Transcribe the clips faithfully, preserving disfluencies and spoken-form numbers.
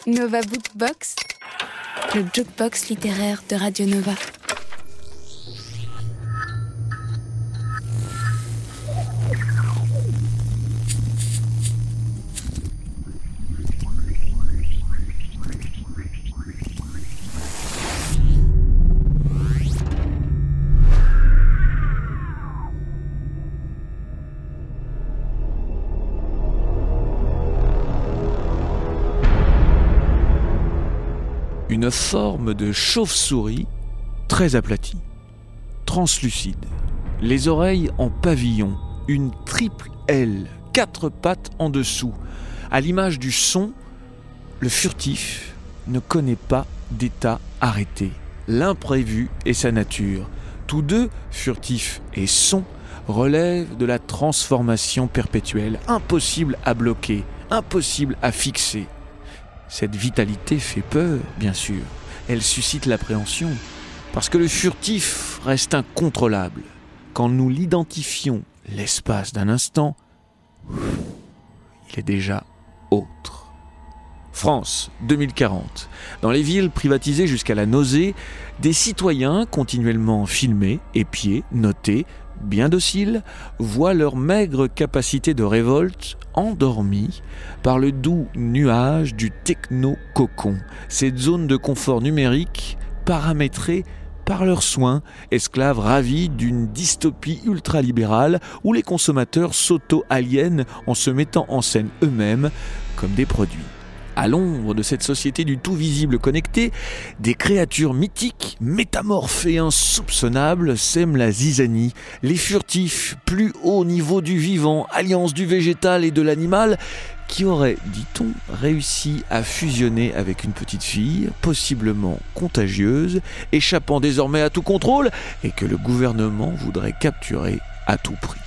Nova Bookbox, le jukebox littéraire de Radio Nova. Une forme de chauve-souris très aplatie, translucide, les oreilles en pavillon, une triple aile, quatre pattes en dessous. À l'image du son, le furtif ne connaît pas d'état arrêté. L'imprévu est sa nature. Tous deux, furtif et son, relèvent de la transformation perpétuelle, impossible à bloquer, impossible à fixer. Cette vitalité fait peur, bien sûr. Elle suscite l'appréhension, parce que le furtif reste incontrôlable. Quand nous l'identifions l'espace d'un instant, il est déjà autre. France, deux mille quarante. Dans les villes privatisées jusqu'à la nausée, des citoyens continuellement filmés, épiés, notés, bien dociles, voient leur maigre capacité de révolte endormie par le doux nuage du techno-cocon, cette zone de confort numérique paramétrée par leurs soins, esclaves ravis d'une dystopie ultralibérale où les consommateurs s'auto-aliènent en se mettant en scène eux-mêmes comme des produits. À l'ombre de cette société du tout visible connecté, des créatures mythiques, métamorphes et insoupçonnables sèment la zizanie. Les furtifs, plus haut niveau du vivant, alliance du végétal et de l'animal, qui auraient, dit-on, réussi à fusionner avec une petite fille, possiblement contagieuse, échappant désormais à tout contrôle, et que le gouvernement voudrait capturer à tout prix.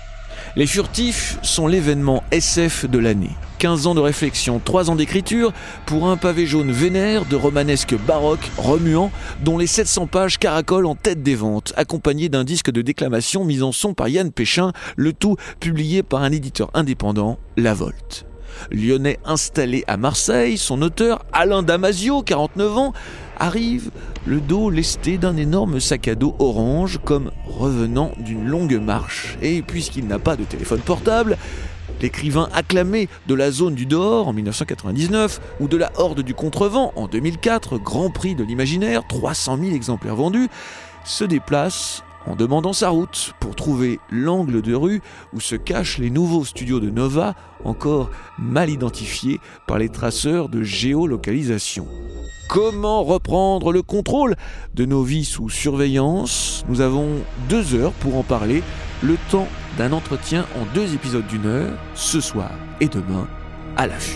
Les furtifs sont l'événement S F de l'année. quinze ans de réflexion, trois ans d'écriture pour un pavé jaune vénère de romanesque baroque, remuant, dont les sept cents pages caracolent en tête des ventes, accompagné d'un disque de déclamation mis en son par Yann Péchin, le tout publié par un éditeur indépendant, La Volte. Lyonnais installé à Marseille, son auteur, Alain Damasio, quarante-neuf ans, arrive le dos lesté d'un énorme sac à dos orange comme revenant d'une longue marche. Et puisqu'il n'a pas de téléphone portable, l'écrivain acclamé de la zone du dehors en dix-neuf cent quatre-vingt-dix-neuf ou de la horde du contrevent en deux mille quatre, Grand Prix de l'imaginaire, trois cent mille exemplaires vendus, se déplace en demandant sa route pour trouver l'angle de rue où se cachent les nouveaux studios de Nova, encore mal identifiés par les traceurs de géolocalisation. Comment reprendre le contrôle de nos vies sous surveillance ? Nous avons deux heures pour en parler, le temps d'un entretien en deux épisodes d'une heure, ce soir et demain, à l'affût.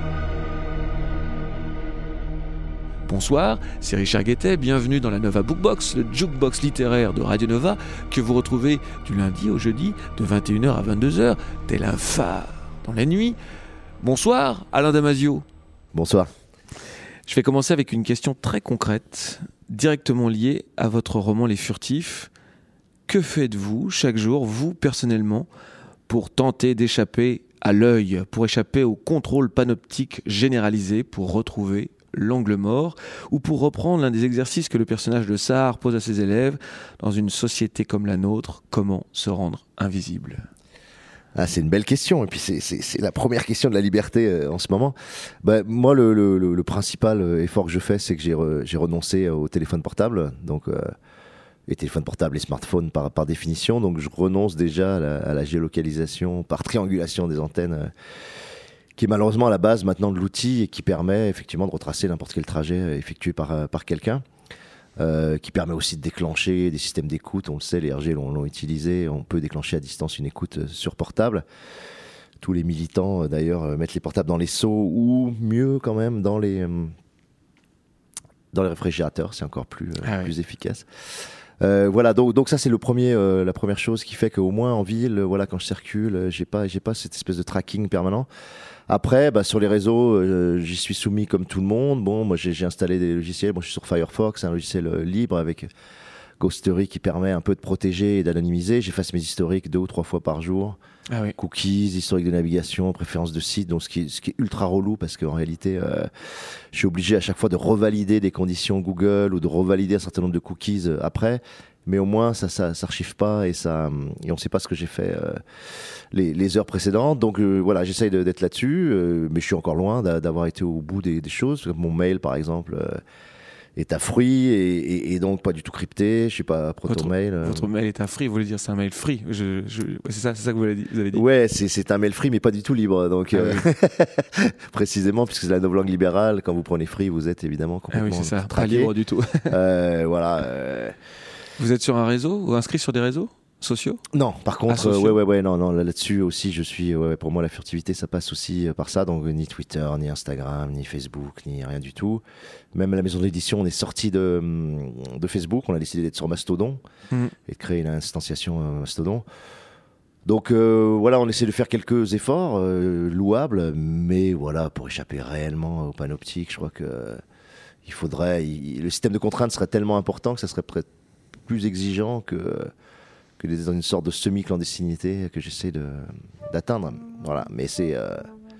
Bonsoir, c'est Richard Guettet, bienvenue dans la Nova Bookbox, le jukebox littéraire de Radio Nova, que vous retrouvez du lundi au jeudi de vingt et une heures à vingt-deux heures, tel un phare dans la nuit. Bonsoir, Alain Damasio. Bonsoir. Je vais commencer avec une question très concrète, directement liée à votre roman Les Furtifs. Que faites-vous chaque jour, vous personnellement, pour tenter d'échapper à l'œil, pour échapper au contrôle panoptique généralisé, pour retrouver l'angle mort, ou pour reprendre l'un des exercices que le personnage de Sarre pose à ses élèves, dans une société comme la nôtre, comment se rendre invisible ? Ah, c'est une belle question, et puis c'est, c'est, c'est la première question de la liberté euh, en ce moment. Bah, moi, le, le, le, le principal effort que je fais, c'est que j'ai, re, j'ai renoncé au téléphone portable, donc euh, les téléphones portables, les smartphones par, par définition, donc je renonce déjà à la, à la géolocalisation par triangulation des antennes, euh, qui est malheureusement à la base maintenant de l'outil et qui permet effectivement de retracer n'importe quel trajet effectué par, par quelqu'un. Euh, qui permet aussi de déclencher des systèmes d'écoute. On le sait, les R G l'ont, l'ont utilisé. On peut déclencher à distance une écoute sur portable. Tous les militants, d'ailleurs, mettent les portables dans les seaux ou mieux quand même dans les, dans les réfrigérateurs. C'est encore plus, ah plus oui. efficace. Euh, voilà, donc, donc ça c'est le premier, euh, la première chose qui fait qu'au moins en ville, voilà, quand je circule, j'ai pas, j'ai pas cette espèce de tracking permanent. Après, bah, sur les réseaux, euh, j'y suis soumis comme tout le monde. Bon, moi j'ai, j'ai installé des logiciels. Moi je suis sur Firefox, un logiciel euh, libre avec Ghostery qui permet un peu de protéger et d'anonymiser. J'efface mes historiques deux ou trois fois par jour. Ah oui. Cookies, historique de navigation, préférences de site, donc ce qui est, ce qui est ultra relou parce qu'en réalité, euh, je suis obligé à chaque fois de revalider des conditions Google ou de revalider un certain nombre de cookies euh, après. Mais au moins, ça, ça s'archive pas et ça, et on sait pas ce que j'ai fait euh, les, les heures précédentes. Donc euh, voilà, j'essaye de, d'être là-dessus, euh, mais je suis encore loin d'a, d'avoir été au bout des, des choses. Mon mail, par exemple. Euh, est à free et, et, et donc pas du tout crypté. Je sais pas, proto-mail. Votre, votre mail est à free, vous voulez dire c'est un mail free. Je, je, c'est, ça, c'est ça que vous avez dit, vous avez dit. Ouais, c'est, c'est un mail free, mais pas du tout libre. Donc, ah, euh, oui. Précisément, puisque c'est la novlangue libérale, quand vous prenez free, vous êtes évidemment complètement. Ah oui, c'est ça, traqué. Pas libre du tout. euh, voilà. Euh... Vous êtes sur un réseau ou inscrit sur des réseaux sociaux ? Non, par contre, ah, euh, ouais, ouais, ouais, non, non, là-dessus aussi, je suis, ouais, pour moi, la furtivité, ça passe aussi par ça, donc ni Twitter, ni Instagram, ni Facebook, ni rien du tout. Même à la maison d'édition, on est sorti de, de Facebook, on a décidé d'être sur Mastodon mmh. et de créer une instantiation euh, Mastodon. Donc euh, voilà, on essaie de faire quelques efforts euh, louables, mais voilà, pour échapper réellement au panoptique, je crois que euh, il faudrait, il, le système de contraintes serait tellement important que ça serait prêt, plus exigeant que que dans une sorte de semi-clandestinité que j'essaie de, d'atteindre. Voilà, mais c'est, euh,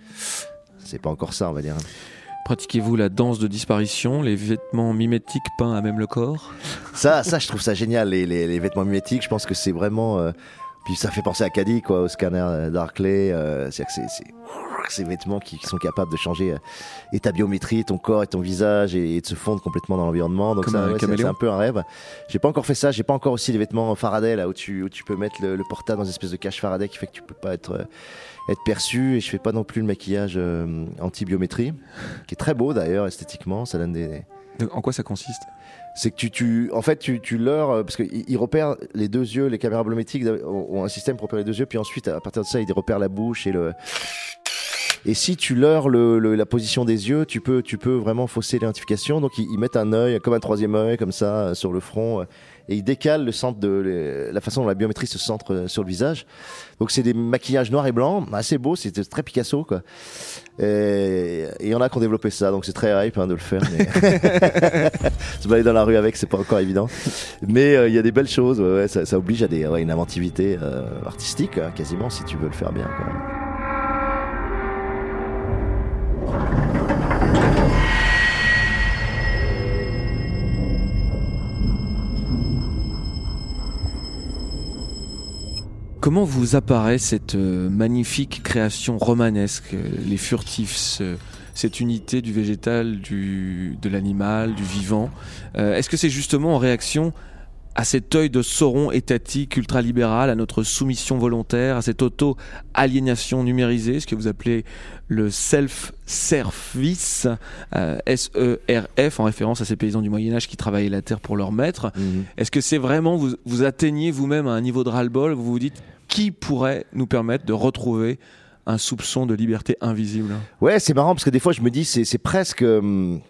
c'est pas encore ça, on va dire. Pratiquez-vous la danse de disparition, les vêtements mimétiques peints à même le corps ? Ça, ça, je trouve ça génial, les, les, les vêtements mimétiques. Je pense que c'est vraiment... Euh, puis ça fait penser à Caddy, quoi, au scanner Darkly. Euh, c'est-à-dire que c'est... c'est... ces vêtements qui, qui sont capables de changer euh, et ta biométrie, ton corps et ton visage et, et de se fondre complètement dans l'environnement. Donc ça, ouais, c'est, c'est un peu un rêve. J'ai pas encore fait ça. J'ai pas encore aussi les vêtements Faraday là où tu, où tu peux mettre le, le portable dans une espèce de cache Faraday qui fait que tu peux pas être, euh, être perçu. Et je fais pas non plus le maquillage euh, anti-biométrie, qui est très beau d'ailleurs esthétiquement. Ça donne des... En quoi ça consiste ? C'est que tu, tu, en fait, tu, tu leurres, parce qu'ils ils repèrent les deux yeux, les caméras biométriques ont un système pour repérer les deux yeux, puis ensuite, à partir de ça, ils repèrent la bouche et le. Et si tu leurres le, le, la position des yeux, tu peux, tu peux vraiment fausser l'identification. Donc ils, ils mettent un œil, comme un troisième œil, comme ça, sur le front, et ils décalent le centre de les, la façon dont la biométrie se centre sur le visage. Donc c'est des maquillages noirs et blancs, assez beaux, c'est très Picasso, quoi. Et il y en a qui ont développé ça, donc c'est très hype hein, de le faire. Mais... se balader dans la rue avec, c'est pas encore évident. Mais il euh, y a des belles choses, ouais, ouais, ça, ça oblige à des, ouais, une inventivité euh, artistique, hein, quasiment, si tu veux le faire bien, quoi. Comment vous apparaît cette euh, magnifique création romanesque, euh, les furtifs, ce, cette unité du végétal, du, de l'animal, du vivant euh, Est-ce que c'est justement en réaction à cet œil de Sauron étatique, ultralibéral, à notre soumission volontaire, à cette auto-aliénation numérisée, ce que vous appelez le self-service, euh, S E R F, en référence à ces paysans du Moyen-Âge qui travaillaient la terre pour leur maître. Mmh. Est-ce que c'est vraiment, vous, vous atteignez vous-même à un niveau de ras-le-bol, vous vous dites, qui pourrait nous permettre de retrouver un soupçon de liberté invisible ? Ouais, c'est marrant, parce que des fois, je me dis, c'est, c'est presque... Hum...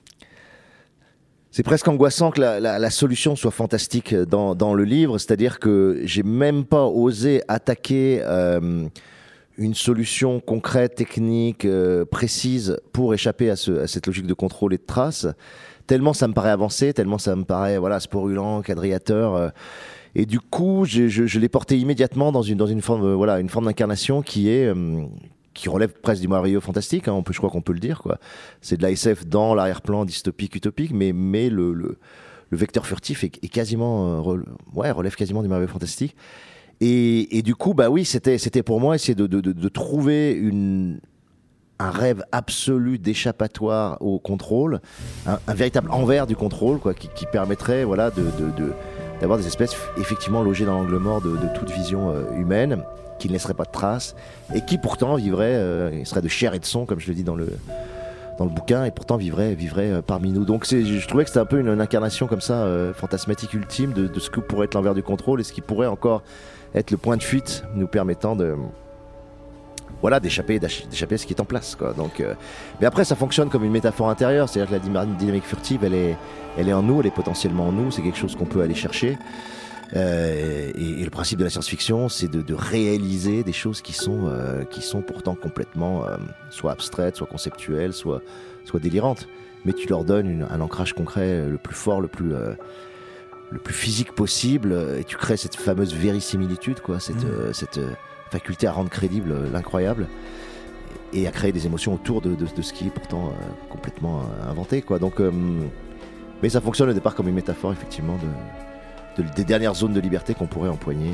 C'est presque angoissant que la, la, la solution soit fantastique dans, dans le livre, c'est-à-dire que j'ai même pas osé attaquer euh, une solution concrète, technique, euh, précise pour échapper à, ce, à cette logique de contrôle et de trace, tellement ça me paraît avancé, tellement ça me paraît voilà, sporulant, quadrillateur. Euh, et du coup, je, je, je l'ai porté immédiatement dans une, dans une, forme, euh, voilà, une forme d'incarnation qui est... Euh, qui relève presque du merveilleux fantastique, hein, on peut, je crois qu'on peut le dire, quoi. C'est de la S F dans l'arrière-plan dystopique, utopique, mais, mais le, le, le vecteur furtif est, est quasiment, euh, re, ouais, relève quasiment du merveilleux fantastique. Et, et du coup, bah oui, c'était, c'était pour moi essayer de, de, de, de trouver une, un rêve absolu d'échappatoire au contrôle, un, un véritable envers du contrôle, quoi, qui, qui permettrait, voilà, de, de, de, d'avoir des espèces effectivement logées dans l'angle mort de, de toute vision euh, humaine, qui ne laisserait pas de traces, et qui pourtant vivrait, euh, il serait de chair et de son, comme je le dis dans le, dans le bouquin, et pourtant vivrait, vivrait euh, parmi nous. Donc c'est, je trouvais que c'était un peu une, une incarnation comme ça, euh, fantasmatique ultime, de, de ce que pourrait être l'envers du contrôle, et ce qui pourrait encore être le point de fuite, nous permettant de... Voilà, d'échapper, d'échapper à ce qui est en place, quoi. Donc, euh... mais après, ça fonctionne comme une métaphore intérieure, c'est-à-dire que la dynamique furtive, elle est, elle est en nous, elle est potentiellement en nous, c'est quelque chose qu'on peut aller chercher. Euh, et, et le principe de la science-fiction, c'est de, de réaliser des choses qui sont, euh, qui sont pourtant complètement euh, soit abstraites, soit conceptuelles, soit, soit délirantes. Mais tu leur donnes une, un ancrage concret le plus fort, le plus, euh, le plus physique possible, et tu crées cette fameuse vérisimilitude, quoi, cette, mmh. euh, cette euh, faculté à rendre crédible euh, l'incroyable et à créer des émotions autour de, de, de ce qui est pourtant euh, complètement euh, inventé, quoi. Donc, euh, mais ça fonctionne au départ comme une métaphore, effectivement, de, de, des dernières zones de liberté qu'on pourrait empoigner.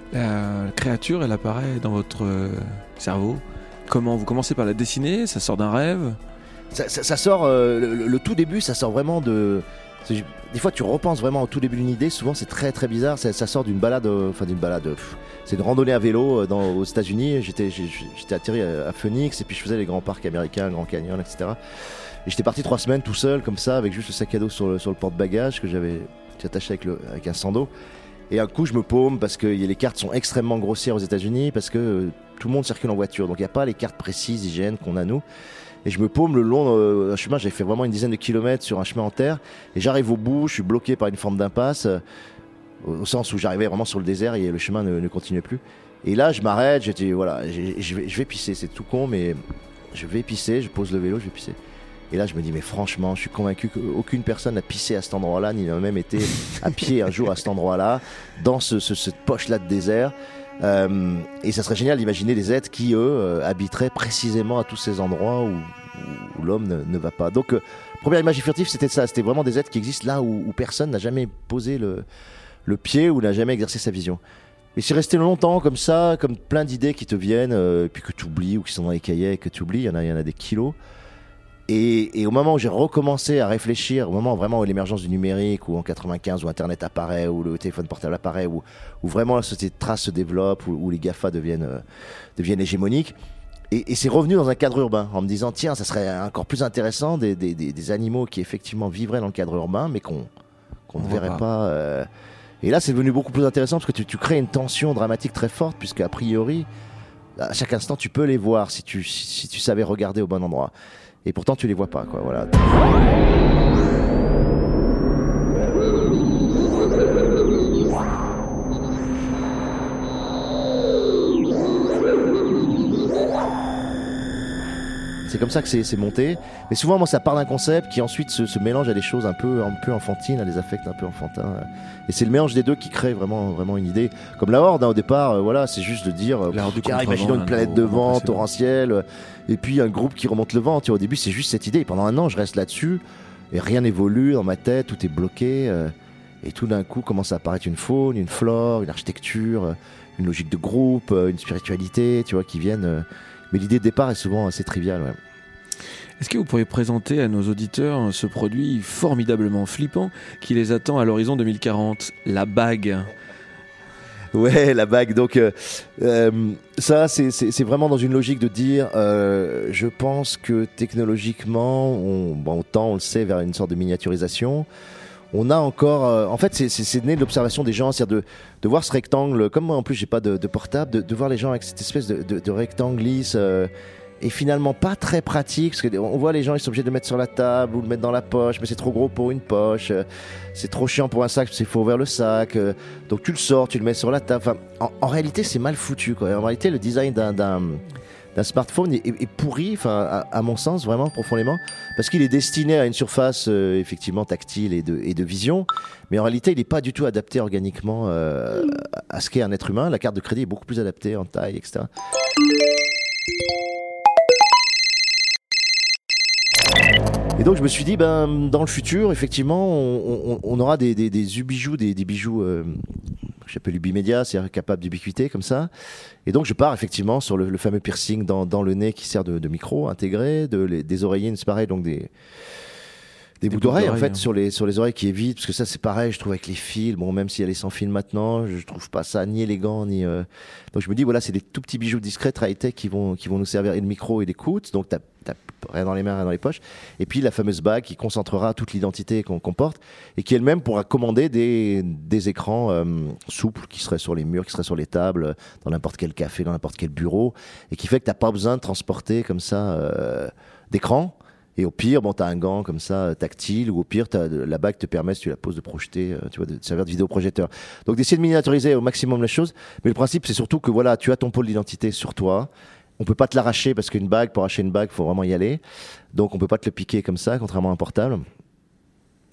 La créature, elle apparaît dans votre euh, cerveau. Comment vous commencez par la dessiner? Ça sort d'un rêve? Ça, ça, ça sort, euh, le, le tout début, ça sort vraiment de... Des fois, tu repenses vraiment au tout début d'une idée. Souvent, c'est très très bizarre. Ça, ça sort d'une balade, enfin euh, d'une balade. Pff, c'est une randonnée à vélo euh, dans, aux États-Unis. J'étais, j'étais atterri à, à Phoenix et puis je faisais les grands parcs américains, Grand Canyon, et cetera. Et j'étais parti trois semaines tout seul, comme ça, avec juste le sac à dos sur le, sur le porte-bagages que j'avais attaché avec, le, avec un sando. Et un coup, je me paume parce que les cartes sont extrêmement grossières aux États-Unis, parce que euh, tout le monde circule en voiture. Donc, il n'y a pas les cartes précises, I G N qu'on a nous. Et je me paume le long d'un chemin, j'avais fait vraiment une dizaine de kilomètres sur un chemin en terre, et j'arrive au bout, je suis bloqué par une forme d'impasse, euh, au sens où j'arrivais vraiment sur le désert et le chemin ne, ne continuait plus. Et là, je m'arrête, je dis voilà, je vais, je vais pisser, c'est tout con, mais je vais pisser, je pose le vélo, je vais pisser. Et là, je me dis, mais franchement, je suis convaincu qu'aucune personne n'a pissé à cet endroit-là, ni n'a même été à pied un jour à cet endroit-là, dans ce, ce, cette poche-là de désert. Euh, et ça serait génial d'imaginer des êtres qui, eux, euh, habiteraient précisément à tous ces endroits où, où, où l'homme ne, ne va pas. Donc, euh, première image furtive, c'était ça. C'était vraiment des êtres qui existent là où, où personne n'a jamais posé le, le pied ou n'a jamais exercé sa vision. Et c'est resté longtemps comme ça, comme plein d'idées qui te viennent, euh, puis que tu oublies, ou qui sont dans les cahiers et que tu oublies. Il y en a, il y en a des kilos. Et, et au moment où j'ai recommencé à réfléchir, au moment vraiment où l'émergence du numérique, où en quatre-vingt-quinze, où Internet apparaît, où le téléphone portable apparaît, où, où vraiment la société de traces se développe, où, où les GAFA deviennent, euh, deviennent hégémoniques, et, et c'est revenu dans un cadre urbain, en me disant, tiens, ça serait encore plus intéressant des, des, des, des animaux qui effectivement vivraient dans le cadre urbain, mais qu'on qu'on ne verrait pas. pas euh... Et là, c'est devenu beaucoup plus intéressant, parce que tu, tu crées une tension dramatique très forte, puisque a priori, à chaque instant, tu peux les voir si tu, si, si tu savais regarder au bon endroit. Et pourtant, tu les vois pas, quoi. Voilà. C'est comme ça que c'est, c'est monté. Mais souvent, moi, ça part d'un concept qui ensuite se, se mélange à des choses un peu, un peu enfantines, à des affects un peu enfantins. Et c'est le mélange des deux qui crée vraiment, vraiment une idée. Comme la Horde, hein, au départ, euh, voilà, c'est juste de dire, euh, car, imaginons une planète de vent torrentielle, euh, et puis un groupe qui remonte le vent. Tu vois, au début, c'est juste cette idée. Et pendant un an, je reste là-dessus, et rien n'évolue dans ma tête, tout est bloqué. Euh, et tout d'un coup, commence à apparaître une faune, une flore, une architecture, euh, une logique de groupe, euh, une spiritualité, tu vois, qui viennent. Euh, Mais l'idée de départ est souvent assez triviale. Ouais. Est-ce que vous pourriez présenter à nos auditeurs ce produit formidablement flippant qui les attend à l'horizon deux mille quarante, la bague? Ouais, la bague. Donc euh, euh, ça, c'est, c'est, c'est vraiment dans une logique de dire, euh, je pense que technologiquement, on, bon, on tend, on le sait, vers une sorte de miniaturisation. On a encore, euh, en fait, c'est, c'est, c'est né de l'observation des gens, c'est-à-dire de, de voir ce rectangle. Comme moi, en plus, j'ai pas de, de portable, de, de voir les gens avec cette espèce de, de, de rectangle lisse euh, et finalement pas très pratique, parce que on voit les gens, ils sont obligés de le mettre sur la table ou de le mettre dans la poche, mais c'est trop gros pour une poche, euh, c'est trop chiant pour un sac, parce qu'il faut ouvrir le sac. Euh, donc tu le sors, tu le mets sur la table. Enfin, en, en réalité, c'est mal foutu, quoi. En réalité, le design d'un, d'un d'un smartphone est, est, est pourri, enfin à, à mon sens vraiment profondément, parce qu'il est destiné à une surface euh, effectivement tactile et de, et de vision, mais en réalité il n'est pas du tout adapté organiquement euh, à ce qu'est un être humain. La carte de crédit est beaucoup plus adaptée en taille, et cetera. Et donc je me suis dit, ben dans le futur, effectivement, on, on, on aura des, des, des ubijoux, des, des bijoux. Euh, J'appelle ubimédia, c'est-à-dire capable d'ubiquité comme ça. Et donc je pars effectivement sur le, le fameux piercing dans, dans le nez qui sert de, de micro intégré, de, les, des oreillers, c'est pareil, donc des, des, des bouts d'oreilles, d'oreilles en fait, hein. sur, les, sur les oreilles qui évitent, parce que ça c'est pareil, je trouve avec les fils, bon même si elle est sans fil maintenant, je trouve pas ça ni élégant, ni... Euh... Donc je me dis, voilà, c'est des tout petits bijoux discrets, très high-tech qui vont, qui vont nous servir, et le micro et l'écoute, donc t'as, t'as rien dans les mains, rien dans les poches, et puis la fameuse bague qui concentrera toute l'identité qu'on comporte, et qui elle-même pourra commander des, des écrans euh, souples, qui seraient sur les murs, qui seraient sur les tables, dans n'importe quel café, dans n'importe quel bureau, et qui fait que t'as pas besoin de transporter comme ça euh, d'écran. Et au pire, bon, tu as un gant comme ça, tactile, ou au pire, t'as, la bague te permet, si tu la poses, de projeter, tu vois, de servir de vidéoprojecteur. Donc d'essayer de miniaturiser au maximum la chose. Mais le principe, c'est surtout que voilà, tu as ton pôle d'identité sur toi. On peut pas te l'arracher parce qu'une bague, pour arracher une bague, il faut vraiment y aller. Donc on peut pas te le piquer comme ça, contrairement à un portable.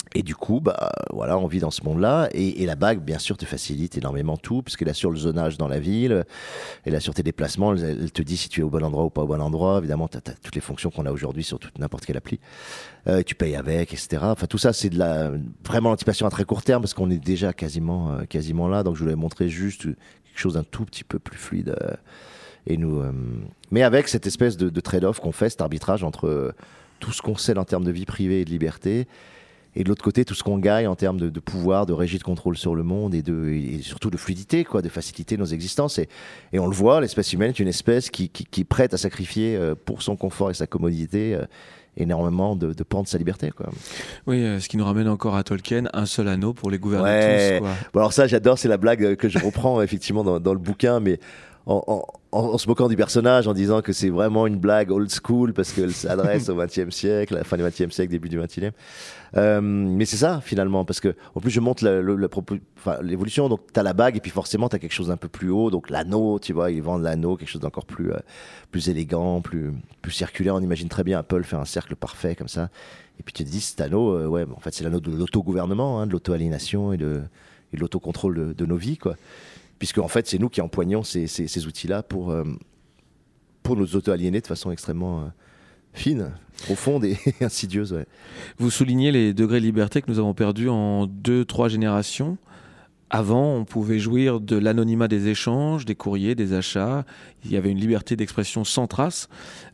Et du coup, bah, voilà, on vit dans ce monde-là. Et, et la bague, bien sûr, te facilite énormément tout, puisqu'elle assure le zonage dans la ville, elle assure tes déplacements, elle, elle te dit si tu es au bon endroit ou pas au bon endroit. Évidemment, tu as toutes les fonctions qu'on a aujourd'hui sur toute, n'importe quelle appli. Euh, tu payes avec, et cetera. Enfin, tout ça, c'est de la, vraiment l'anticipation à très court terme, parce qu'on est déjà quasiment, euh, quasiment là. Donc, je voulais montrer juste quelque chose d'un tout petit peu plus fluide. Euh, et nous, euh, mais avec cette espèce de, de trade-off qu'on fait, cet arbitrage entre euh, tout ce qu'on sait en termes de vie privée et de liberté, et de l'autre côté, tout ce qu'on gagne en termes de, de pouvoir, de régie de contrôle sur le monde et, de, et surtout de fluidité, quoi, de faciliter nos existences. Et, et on le voit, l'espèce humaine est une espèce qui, qui, qui est prête à sacrifier euh, pour son confort et sa commodité euh, énormément de, de pans de sa liberté, quoi. Oui, euh, ce qui nous ramène encore à Tolkien, un seul anneau pour les gouverner ouais. tous. Quoi. Bon, alors ça, j'adore, c'est la blague que je reprends effectivement dans, dans le bouquin, mais en, en, en, en se moquant du personnage, en disant que c'est vraiment une blague old school parce qu'elle s'adresse au vingtième siècle, à la fin du vingtième siècle, début du vingt et unième. Euh, mais c'est ça finalement, parce que en plus je montre la, la, la, enfin, l'évolution. Donc t'as la bague et puis forcément t'as quelque chose d'un peu plus haut. Donc l'anneau, tu vois, ils vendent l'anneau, quelque chose d'encore plus, euh, plus élégant, plus, plus circulaire. On imagine très bien Apple faire un cercle parfait comme ça. Et puis tu te dis cet anneau, euh, ouais, en fait c'est l'anneau de l'autogouvernement, hein, de l'auto-aliénation et de, et de l'autocontrôle de, de nos vies, quoi. Puisque en fait c'est nous qui empoignons ces, ces, ces outils-là pour, euh, pour nous auto-aliéner de façon extrêmement euh, fine, profonde et insidieuse. Ouais. Vous soulignez les degrés de liberté que nous avons perdus en deux, trois générations. Avant, on pouvait jouir de l'anonymat des échanges, des courriers, des achats. Il y avait une liberté d'expression sans trace.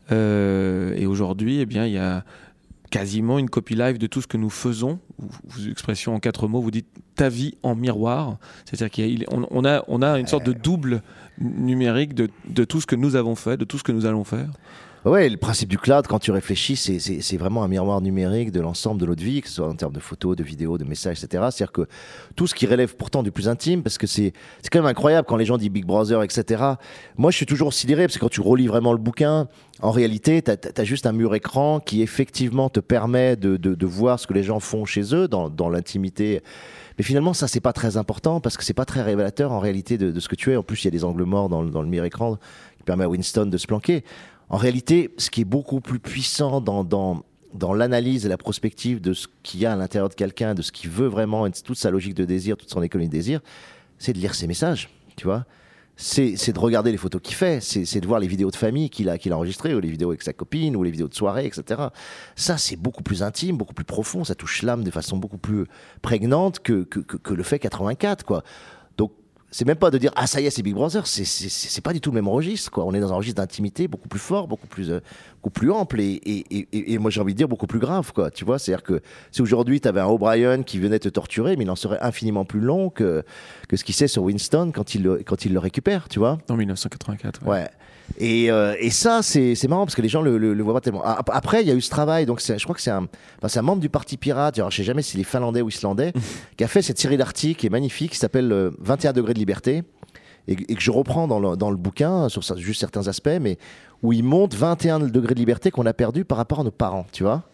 Euh, et aujourd'hui, eh bien, il y a quasiment une copie live de tout ce que nous faisons. Vous, expression en quatre mots, vous dites ta vie en miroir. C'est-à-dire qu'on on a, on a une sorte de double numérique de, de tout ce que nous avons fait, de tout ce que nous allons faire. Ouais, le principe du cloud, quand tu réfléchis, c'est, c'est, c'est vraiment un miroir numérique de l'ensemble de notre vie, que ce soit en termes de photos, de vidéos, de messages, et cetera. C'est-à-dire que tout ce qui relève pourtant du plus intime, parce que c'est, c'est quand même incroyable quand les gens disent Big Brother, et cetera. Moi, je suis toujours sidéré, parce que quand tu relis vraiment le bouquin, en réalité, tu as juste un mur écran qui effectivement te permet de, de, de voir ce que les gens font chez eux, dans, dans l'intimité. Mais finalement, ça, c'est pas très important, parce que c'est pas très révélateur en réalité de, de ce que tu es. En plus, il y a des angles morts dans, dans le mur écran qui permet à Winston de se planquer. En réalité, ce qui est beaucoup plus puissant dans, dans, dans l'analyse et la prospective de ce qu'il y a à l'intérieur de quelqu'un, de ce qu'il veut vraiment, et de toute sa logique de désir, toute son économie de désir, c'est de lire ses messages, tu vois. C'est, c'est de regarder les photos qu'il fait, c'est, c'est de voir les vidéos de famille qu'il a, qu'il a enregistrées, ou les vidéos avec sa copine, ou les vidéos de soirée, et cetera. Ça, c'est beaucoup plus intime, beaucoup plus profond, ça touche l'âme de façon beaucoup plus prégnante que, que, que, que le fait quatre-vingt-quatre, quoi. Donc, c'est même pas de dire ah ça y est c'est Big Brother, c'est c'est c'est pas du tout le même registre, quoi. On est dans un registre d'intimité beaucoup plus fort, beaucoup plus euh, beaucoup plus ample et, et et et moi j'ai envie de dire beaucoup plus grave, quoi. Tu vois, c'est-à-dire que si aujourd'hui tu avais un O'Brien qui venait te torturer, mais il en serait infiniment plus long que que ce qu'il sait sur Winston quand il le, quand il le récupère, tu vois. En dix-neuf cent quatre-vingt-quatre. Ouais. ouais. Et, euh, et ça, c'est, c'est marrant parce que les gens le, le, le voient pas tellement. Après, il y a eu ce travail, donc c'est, je crois que c'est un, enfin, c'est un membre du Parti Pirate, alors, je sais jamais si c'est les Finlandais ou Islandais, qui a fait cette série d'articles qui est magnifique, qui s'appelle euh, vingt et un degrés de liberté, et, et que je reprends dans le, dans le bouquin, sur ça, juste certains aspects, mais où il montre vingt et un degrés de liberté qu'on a perdu par rapport à nos parents, tu vois.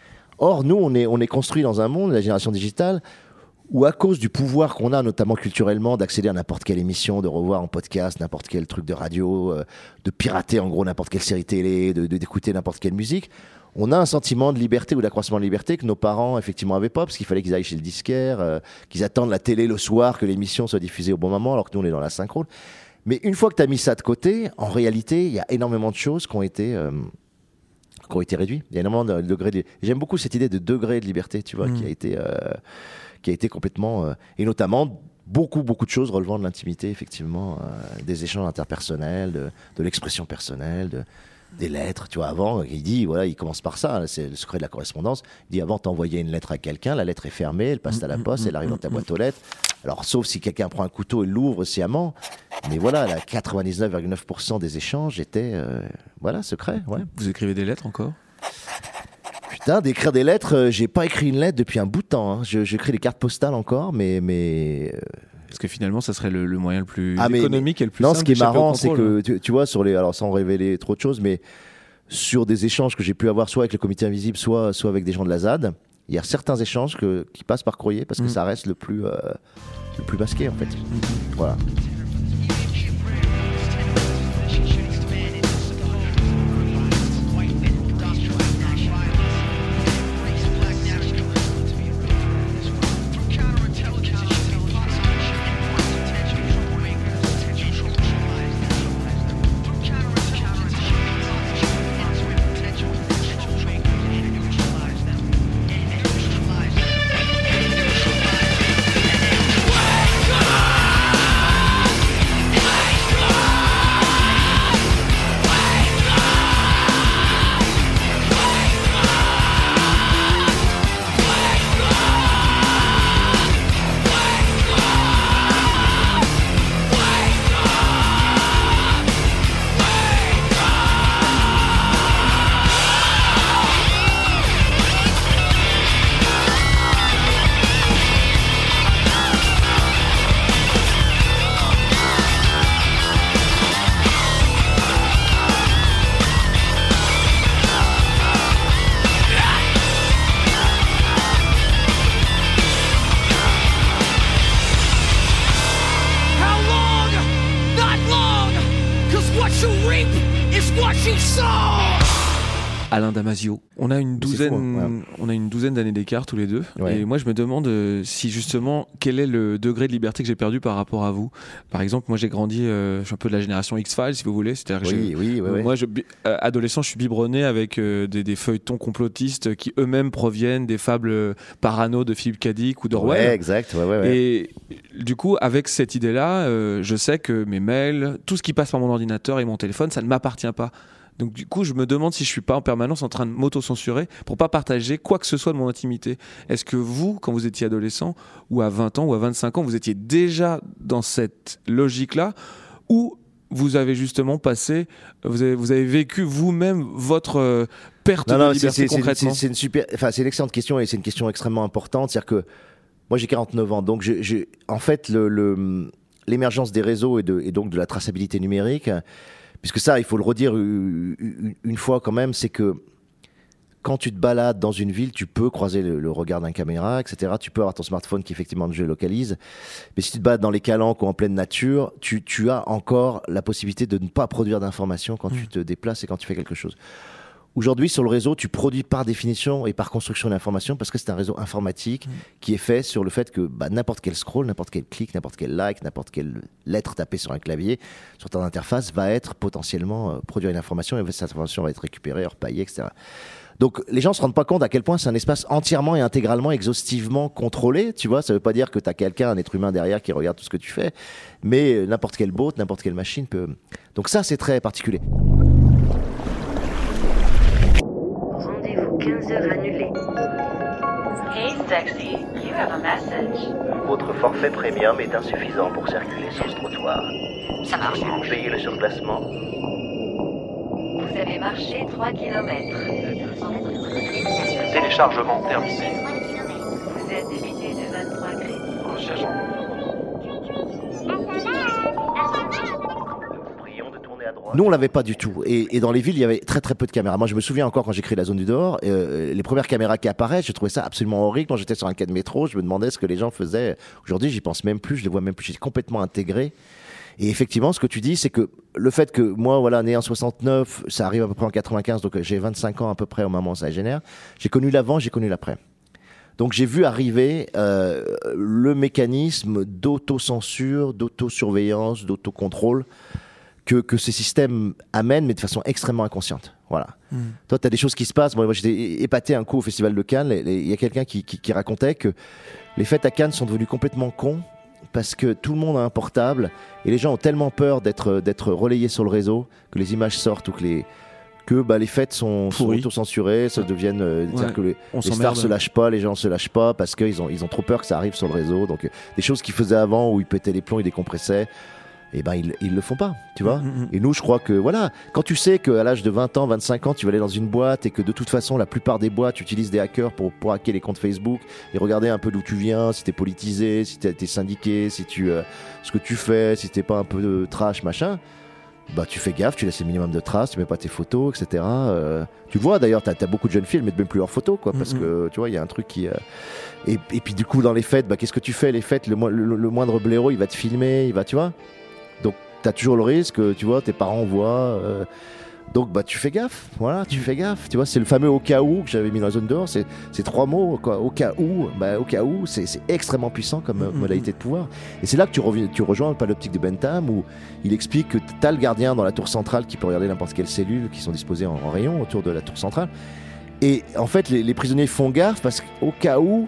Or, nous, on est, on est construit dans un monde, la génération digitale, où à cause du pouvoir qu'on a, notamment culturellement, d'accéder à n'importe quelle émission, de revoir en podcast n'importe quel truc de radio, euh, de pirater en gros n'importe quelle série télé, de, de, d'écouter n'importe quelle musique, on a un sentiment de liberté ou d'accroissement de liberté que nos parents effectivement avaient pas, parce qu'il fallait qu'ils aillent chez le disquaire, euh, qu'ils attendent la télé le soir, que l'émission soit diffusée au bon moment, alors que nous on est dans la synchrone. Mais une fois que tu as mis ça de côté, en réalité, il y a énormément de choses qui ont été... Euh, qui ont été réduites. Il y a énormément de degrés de... J'aime beaucoup cette idée de degré de liberté, tu vois, mmh. qui a été... Euh, qui a été complètement... Euh, et notamment, beaucoup, beaucoup de choses relevant de l'intimité, effectivement, euh, des échanges interpersonnels, de, de l'expression personnelle, de, des lettres. Tu vois, avant, il dit, voilà, il commence par ça, c'est le secret de la correspondance. Il dit, avant, t'envoyais une lettre à quelqu'un, la lettre est fermée, elle passe à la poste, elle arrive dans ta boîte aux lettres. Alors, sauf si quelqu'un prend un couteau et l'ouvre sciemment. Mais voilà, là, quatre-vingt-dix-neuf virgule neuf pour cent des échanges étaient, euh, voilà, secrets. Ouais. Vous écrivez des lettres encore ? Putain, d'écrire des lettres, euh, j'ai pas écrit une lettre depuis un bout de temps. Hein. Je, j'écris des cartes postales encore, mais... mais euh... Parce que finalement, ça serait le, le moyen le plus ah, économique mais, et le plus non, simple. Non, ce qui est marrant, c'est que, tu, tu vois, sur les, alors sans révéler trop de choses, mais sur des échanges que j'ai pu avoir soit avec le Comité Invisible, soit, soit avec des gens de la Z A D, il y a certains échanges que, qui passent par courrier parce que mmh. ça reste le plus, euh, le plus masqué, en fait. Mmh. Voilà. Alain Damasio. On a une douzaine, fou, hein, ouais. on a une douzaine d'années d'écart tous les deux. Ouais. Et moi, je me demande euh, si justement, quel est le degré de liberté que j'ai perdu par rapport à vous. Par exemple, moi, j'ai grandi, euh, je suis un peu de la génération X-Files, si vous voulez. C'est-à-dire que Oui, j'ai- oui, oui, oui. moi, je, euh, adolescent, je suis biberonné avec euh, des, des feuilletons complotistes qui eux-mêmes proviennent des fables parano de Philippe K. Dick ou d'Orwell. Ouais, exact. Ouais, ouais, ouais. Et du coup, avec cette idée-là, euh, je sais que mes mails, tout ce qui passe par mon ordinateur et mon téléphone, ça ne m'appartient pas. Donc du coup, je me demande si je suis pas en permanence en train de m'auto-censurer pour pas partager quoi que ce soit de mon intimité. Est-ce que vous, quand vous étiez adolescent, ou à vingt ans, ou à vingt-cinq ans, vous étiez déjà dans cette logique-là, ou vous avez justement passé, vous avez, vous avez vécu vous-même votre euh, perte Non, de non, c'est, liberté c'est, c'est, concrètement? c'est, c'est une super, enfin, c'est une excellente question et c'est une question extrêmement importante. C'est-à-dire que moi, j'ai quarante-neuf ans, donc je, je, en fait, le, le, l'émergence des réseaux et, de, et donc de la traçabilité numérique, puisque ça, il faut le redire une, une fois quand même, c'est que quand tu te balades dans une ville, tu peux croiser le, le regard d'un caméra, et cetera. Tu peux avoir ton smartphone qui effectivement te géolocalise. Mais si tu te balades dans les calanques ou en pleine nature, tu, tu as encore la possibilité de ne pas produire d'informations quand mmh. tu te déplaces et quand tu fais quelque chose. Aujourd'hui, sur le réseau, tu produis par définition et par construction d'informations parce que c'est un réseau informatique mmh. qui est fait sur le fait que bah, n'importe quel scroll, n'importe quel clic, n'importe quel like, n'importe quelle lettre tapée sur un clavier, sur ton interface, va être potentiellement euh, produire une information et cette information va être récupérée, repaillée, et cetera. Donc les gens ne se rendent pas compte à quel point c'est un espace entièrement et intégralement, exhaustivement contrôlé. Tu vois, ça ne veut pas dire que tu as quelqu'un, un être humain derrière qui regarde tout ce que tu fais, mais n'importe quel bot, n'importe quelle machine peut... Donc ça, c'est très particulier. Rendez-vous quinze heures annulé. Hey Sexy, you have a message. Votre forfait premium est insuffisant pour circuler sur ce trottoir. Ça marche. Vous payez le surclassement. Vous avez marché trois kilomètres. Téléchargement terminé. Vous êtes débité de vingt-trois crédits. Recherche. Nous, on l'avait pas du tout. Et, et dans les villes, il y avait très très peu de caméras. Moi, je me souviens encore quand j'ai créé la zone du dehors, euh, les premières caméras qui apparaissent, je trouvais ça absolument horrible. Quand j'étais sur un quai de métro, je me demandais ce que les gens faisaient. Aujourd'hui, j'y pense même plus, je les vois même plus. J'ai complètement intégré. Et effectivement, ce que tu dis, c'est que le fait que moi, voilà, né en soixante-neuf, ça arrive à peu près en quatre-vingt-quinze, donc j'ai vingt-cinq ans à peu près au moment où ça génère. J'ai connu l'avant, j'ai connu l'après. Donc j'ai vu arriver euh, le mécanisme d'autocensure, d'autosurveillance, d'autocontrôle que, que ces systèmes amènent, mais de façon extrêmement inconsciente. Voilà. Mmh. Toi, tu as des choses qui se passent. Moi, moi j'étais épaté un coup au Festival de Cannes. Il y a quelqu'un qui, qui, qui racontait que les fêtes à Cannes sont devenues complètement cons parce que tout le monde a un portable et les gens ont tellement peur d'être, d'être relayés sur le réseau, que les images sortent ou que les, que bah, les fêtes sont, sont auto-censurées, ça deviennent, euh, ouais. c'est-à-dire que les, les stars se lâchent pas, les gens se lâchent pas parce qu'ils ont, ils ont trop peur que ça arrive sur le réseau. Donc euh, des choses qu'ils faisaient avant où ils pétaient les plombs, ils décompressaient, et ben ils, ils le font pas, tu vois. Mmh, mmh. Et nous, je crois que voilà, quand tu sais qu'à l'âge de vingt ans, vingt-cinq ans, tu vas aller dans une boîte et que de toute façon, la plupart des boîtes utilisent des hackers pour, pour hacker les comptes Facebook et regarder un peu d'où tu viens, si t'es politisé, si t'es, t'es syndiqué, si tu, euh, ce que tu fais, si t'es pas un peu de trash, machin. Bah, tu fais gaffe, tu laisses le minimum de traces, tu mets pas tes photos, et cetera. Euh, tu le vois d'ailleurs, t'as, t'as beaucoup de jeunes filles, elles mettent même plus leurs photos, quoi, parce mm-hmm. que tu vois, il y a un truc qui. Euh... Et, et puis du coup, dans les fêtes, bah, qu'est-ce que tu fais? Les fêtes, le, le, le moindre blaireau, il va te filmer, il va, tu vois. Donc, t'as toujours le risque, tu vois, tes parents voient. Euh... Donc, bah, tu fais gaffe, voilà, tu fais gaffe. Tu vois, c'est le fameux au cas où que j'avais mis dans la zone dehors, c'est, c'est trois mots, quoi. Au cas où, bah, au cas où, c'est, c'est extrêmement puissant comme mm-hmm. modalité de pouvoir. Et c'est là que tu, reviens, tu rejoins pas l'optique de Bentham où il explique que tu as le gardien dans la tour centrale qui peut regarder n'importe quelle cellule qui sont disposées en, en rayon autour de la tour centrale. Et en fait, les, les prisonniers font gaffe parce qu'au cas où,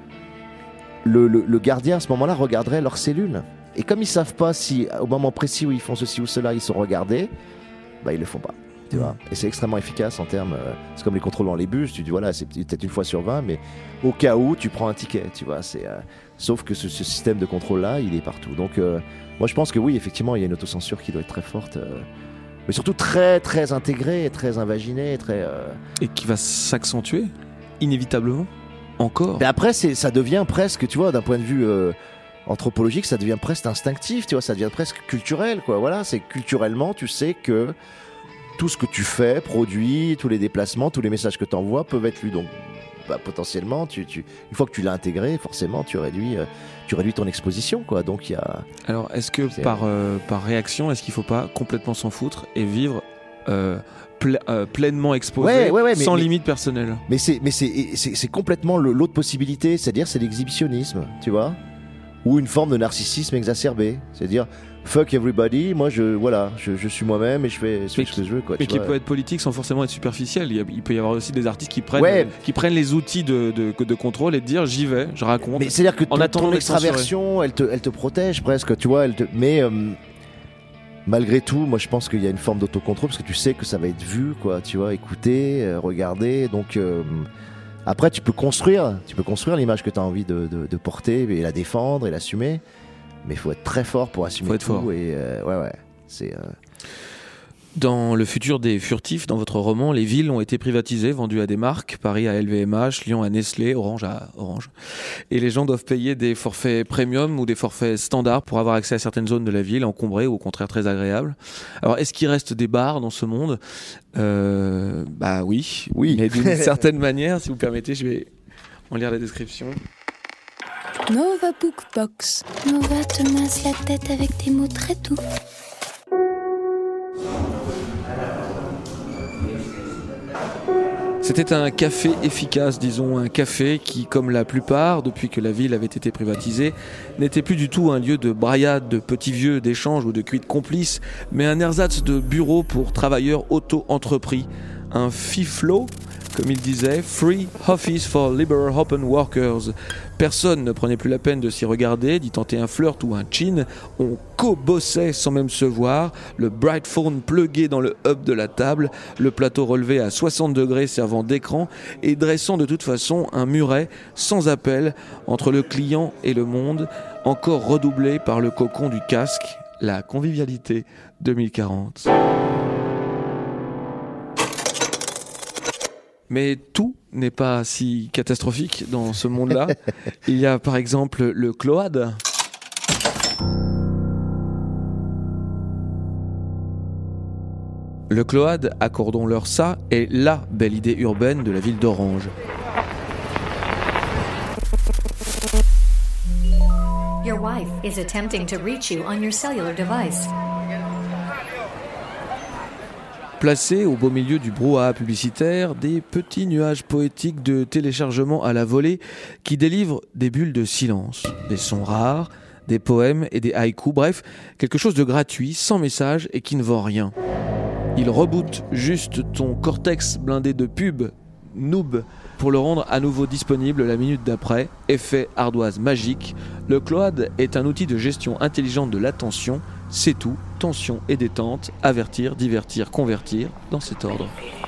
le, le, le gardien à ce moment-là regarderait leurs cellules. Et comme ils savent pas si au moment précis où ils font ceci ou cela, ils sont regardés, bah, ils le font pas. Tu vois. Et c'est extrêmement efficace en termes. Euh, c'est comme les contrôles dans les bus. Tu dis voilà, c'est peut-être une fois sur vingt, mais au cas où, tu prends un ticket. Tu vois. C'est, euh, sauf que ce, ce système de contrôle-là, il est partout. Donc, euh, moi, je pense que oui, effectivement, il y a une autocensure qui doit être très forte, euh, mais surtout très, très intégrée, très invaginée, très. Euh... Et qui va s'accentuer inévitablement encore. Mais après, c'est, ça devient presque, tu vois, d'un point de vue. Euh, anthropologique, ça devient presque instinctif, tu vois, ça devient presque culturel, quoi. Voilà, c'est culturellement, tu sais que tout ce que tu fais, produit, tous les déplacements, tous les messages que tu envoies peuvent être lus. Donc, bah, potentiellement, tu, tu, une fois que tu l'as intégré, forcément, tu réduis, euh, tu réduis ton exposition, quoi. Donc, il y a. Alors, est-ce que par, euh, par réaction, est-ce qu'il ne faut pas complètement s'en foutre et vivre euh, ple- euh, pleinement exposé, Ouais, ouais, ouais, mais- sans mais- limite personnelle. Mais c'est, mais c'est, c'est, c'est complètement le- l'autre possibilité, c'est-à-dire c'est l'exhibitionnisme, tu vois, ou une forme de narcissisme exacerbé, c'est-à-dire fuck everybody, moi je, voilà, je, je suis moi-même et je fais ce Mais que je veux, quoi. Mais tu qui vois. peut être politique sans forcément être superficiel. Il, y a- il peut y avoir aussi des artistes qui prennent, Ouais. qui prennent les outils de, de, de contrôle et de dire j'y vais, je raconte. Mais c'est-à-dire que En ton, attendant ton d'être extraversion, elle te, elle te protège presque, tu vois. Elle te, mais euh, malgré tout, moi je pense qu'il y a une forme d'autocontrôle parce que tu sais que ça va être vu, quoi, tu vois, écouté, euh, regardé. Donc euh, après, tu peux construire, tu peux construire l'image que tu as envie de, de, de porter et la défendre et l'assumer. Mais il faut être très fort pour assumer Faut être tout. fort. Et euh, ouais, ouais, c'est. Euh... Dans Le Futur des Furtifs, dans votre roman, les villes ont été privatisées, vendues à des marques, Paris à L V M H, Lyon à Nestlé, Orange à Orange. Et les gens doivent payer des forfaits premium ou des forfaits standards pour avoir accès à certaines zones de la ville, encombrées ou au contraire très agréables. Alors, est-ce qu'il reste des bars dans ce monde ? euh, Bah oui, Oui. mais d'une certaine manière, si vous permettez, je vais en lire la description. Nova Bookbox. Nova te mince la tête avec des mots très doux. C'était un café efficace, disons, un café qui, comme la plupart, depuis que la ville avait été privatisée, n'était plus du tout un lieu de braillade, de petits vieux, d'échanges ou de cuites complices, mais un ersatz de bureau pour travailleurs auto-entrepris, un FIFLO, comme il disait, Free Office for Liberal Open Workers. Personne ne prenait plus la peine de s'y regarder, d'y tenter un flirt ou un chin. On co-bossait sans même se voir, le bright phone plugué dans le hub de la table, le plateau relevé à soixante degrés servant d'écran et dressant de toute façon un muret sans appel entre le client et le monde, encore redoublé par le cocon du casque, la convivialité deux mille quarante. Mais tout n'est pas si catastrophique dans ce monde-là. Il y a par exemple le cload. Le cload, accordons-leur ça, est la belle idée urbaine de la ville d'Orange. Your wife is attempting to reach you on your cellular device. Placés au beau milieu du brouhaha publicitaire, des petits nuages poétiques de téléchargement à la volée qui délivrent des bulles de silence, des sons rares, des poèmes et des haïkus, bref, quelque chose de gratuit, sans message et qui ne vend rien. Il reboote juste ton cortex blindé de pub, noob, pour le rendre à nouveau disponible la minute d'après. Effet ardoise magique, le cloud est un outil de gestion intelligente de l'attention. C'est tout, tension et détente, avertir, divertir, convertir, dans cet ordre.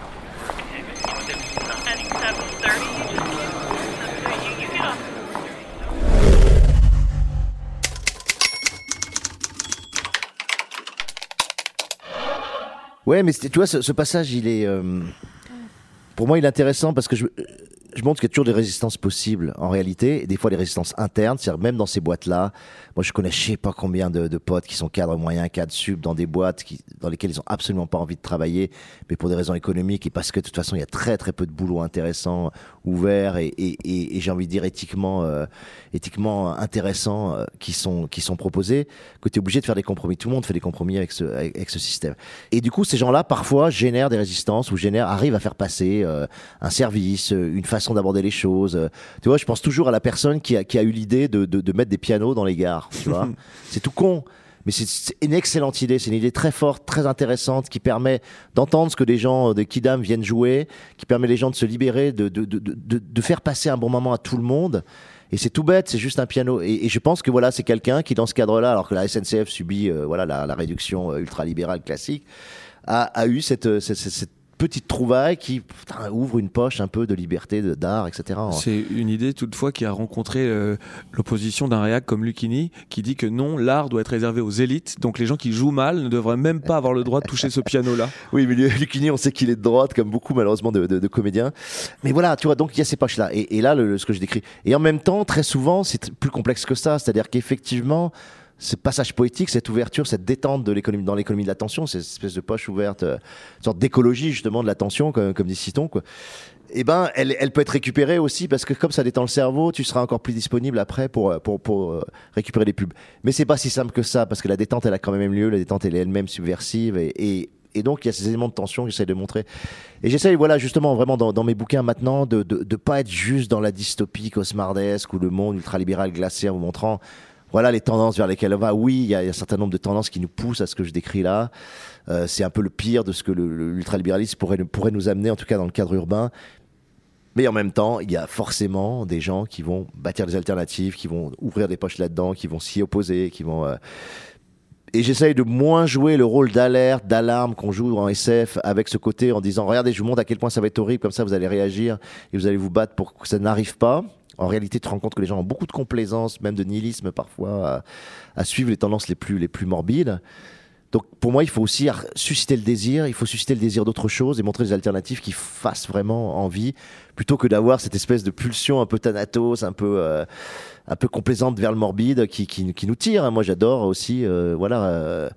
Ouais, mais tu vois, ce, ce passage, il est. Euh, pour moi, il est intéressant parce que je, je montre qu'il y a toujours des résistances possibles en réalité, et des fois des résistances internes, c'est-à-dire même dans ces boîtes-là. Moi, je connais je sais pas combien de, de potes qui sont cadres moyens, cadres sub, dans des boîtes qui, dans lesquelles ils ont absolument pas envie de travailler, mais pour des raisons économiques et parce que de toute façon, il y a très très peu de boulot intéressant, ouvert et, et, et, et j'ai envie de dire éthiquement, euh, éthiquement intéressant euh, qui sont qui sont proposés, que tu es obligé de faire des compromis. Tout le monde fait des compromis avec ce avec, avec ce système. Et du coup, ces gens-là parfois génèrent des résistances ou génèrent, arrivent à faire passer euh, un service, une façon d'aborder les choses. Tu vois, je pense toujours à la personne qui a qui a eu l'idée de de, de mettre des pianos dans les gares. Tu vois, c'est tout con, mais c'est, c'est une excellente idée. C'est une idée très forte, très intéressante, qui permet d'entendre ce que des gens de Kidam viennent jouer, qui permet les gens de se libérer, de de de de, de faire passer un bon moment à tout le monde. Et c'est tout bête, c'est juste un piano. Et, et je pense que voilà, c'est quelqu'un qui, dans ce cadre-là, alors que la S N C F subit euh, voilà la, la réduction ultralibérale classique, a, a eu cette, cette, cette petite trouvaille qui putain, ouvre une poche un peu de liberté, de, d'art, et cetera. C'est une idée toutefois qui a rencontré euh, l'opposition d'un réac comme Lucchini, qui dit que non, l'art doit être réservé aux élites, donc les gens qui jouent mal ne devraient même pas avoir le droit de toucher ce piano-là. Oui, mais Lucchini, on sait qu'il est de droite, comme beaucoup malheureusement de, de, de comédiens. Mais voilà, tu vois, donc il y a ces poches-là. Et, et là, le, le, ce que je décris. Et en même temps, très souvent, c'est t- plus complexe que ça. C'est-à-dire qu'effectivement, ce passage poétique, cette ouverture, cette détente de l'économie, dans l'économie de l'attention, cette espèce de poche ouverte, euh, une sorte d'écologie justement de l'attention, comme, comme dit Citon, quoi. Eh ben, elle, elle peut être récupérée aussi parce que comme ça détend le cerveau, tu seras encore plus disponible après pour, pour, pour euh, récupérer les pubs. Mais c'est pas si simple que ça parce que la détente, elle a quand même lieu, la détente, elle est elle-même subversive et, et Et donc, il y a ces éléments de tension que j'essaie de montrer. Et j'essaie, voilà, justement, vraiment, dans, dans mes bouquins maintenant, de ne pas être juste dans la dystopie cauchemardesque ou le monde ultralibéral glaciaire, vous montrant, voilà, les tendances vers lesquelles on va. Oui, il y, y a un certain nombre de tendances qui nous poussent à ce que je décris là. Euh, c'est un peu le pire de ce que le, le, l'ultralibéralisme pourrait, pourrait nous amener, en tout cas dans le cadre urbain. Mais en même temps, il y a forcément des gens qui vont bâtir des alternatives, qui vont ouvrir des poches là-dedans, qui vont s'y opposer, qui vont... Euh... Et j'essaye de moins jouer le rôle d'alerte, d'alarme qu'on joue en S F avec ce côté en disant « Regardez, je vous montre à quel point ça va être horrible, comme ça vous allez réagir et vous allez vous battre pour que ça n'arrive pas. » En réalité, tu te rends compte que les gens ont beaucoup de complaisance, même de nihilisme parfois, à, à suivre les tendances les plus, les plus morbides. Donc pour moi, il faut aussi susciter le désir, il faut susciter le désir d'autre chose et montrer des alternatives qui fassent vraiment envie, plutôt que d'avoir cette espèce de pulsion un peu thanatos, un peu, euh, un peu complaisante vers le morbide qui, qui, qui nous tire. Moi, j'adore aussi euh, voilà, euh,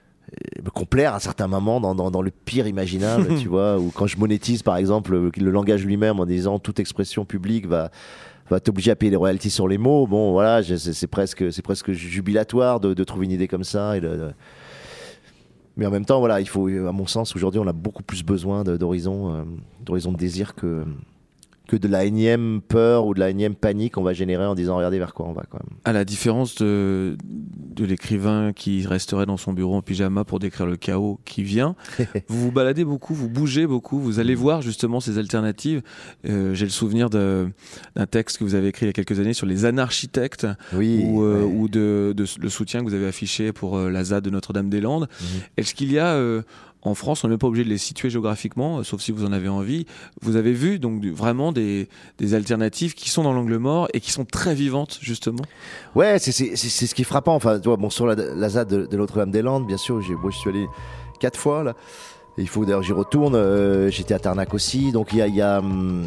me complaire à certains moments dans, dans, dans le pire imaginable, tu vois, ou quand je monétise, par exemple, le, le langage lui-même en disant toute expression publique va... va t'obliger à payer les royalties sur les mots. Bon, voilà, c'est, c'est, presque, c'est presque jubilatoire de, de trouver une idée comme ça. Et de, de... Mais en même temps, voilà, il faut, à mon sens, aujourd'hui, on a beaucoup plus besoin de, d'horizons, euh, d'horizons de désir que, que de la énième peur ou de la énième panique qu'on va générer en disant regardez vers quoi on va, quand même. À la différence de, de l'écrivain qui resterait dans son bureau en pyjama pour décrire le chaos qui vient, vous vous baladez beaucoup, vous bougez beaucoup, vous allez voir justement ces alternatives. Euh, j'ai le souvenir de, d'un texte que vous avez écrit il y a quelques années sur les anarchitectes, oui, ou, euh, ouais. ou de, de, le soutien que vous avez affiché pour euh, la Z A D de Notre-Dame-des-Landes. Mmh. Est-ce qu'il y a... Euh, en France, on n'est même pas obligé de les situer géographiquement, euh, sauf si vous en avez envie. Vous avez vu donc du, vraiment des, des alternatives qui sont dans l'angle mort et qui sont très vivantes, justement. Ouais, c'est, c'est, c'est, c'est ce qui est frappant. Enfin, tu vois, bon, sur la, la Z A D de, de Notre-Dame-des-Landes, bien sûr, j'ai, moi, je suis allé quatre fois là. Et il faut d'ailleurs j'y retourne. Euh, j'étais à Tarnac aussi, donc il y a, il y a hum,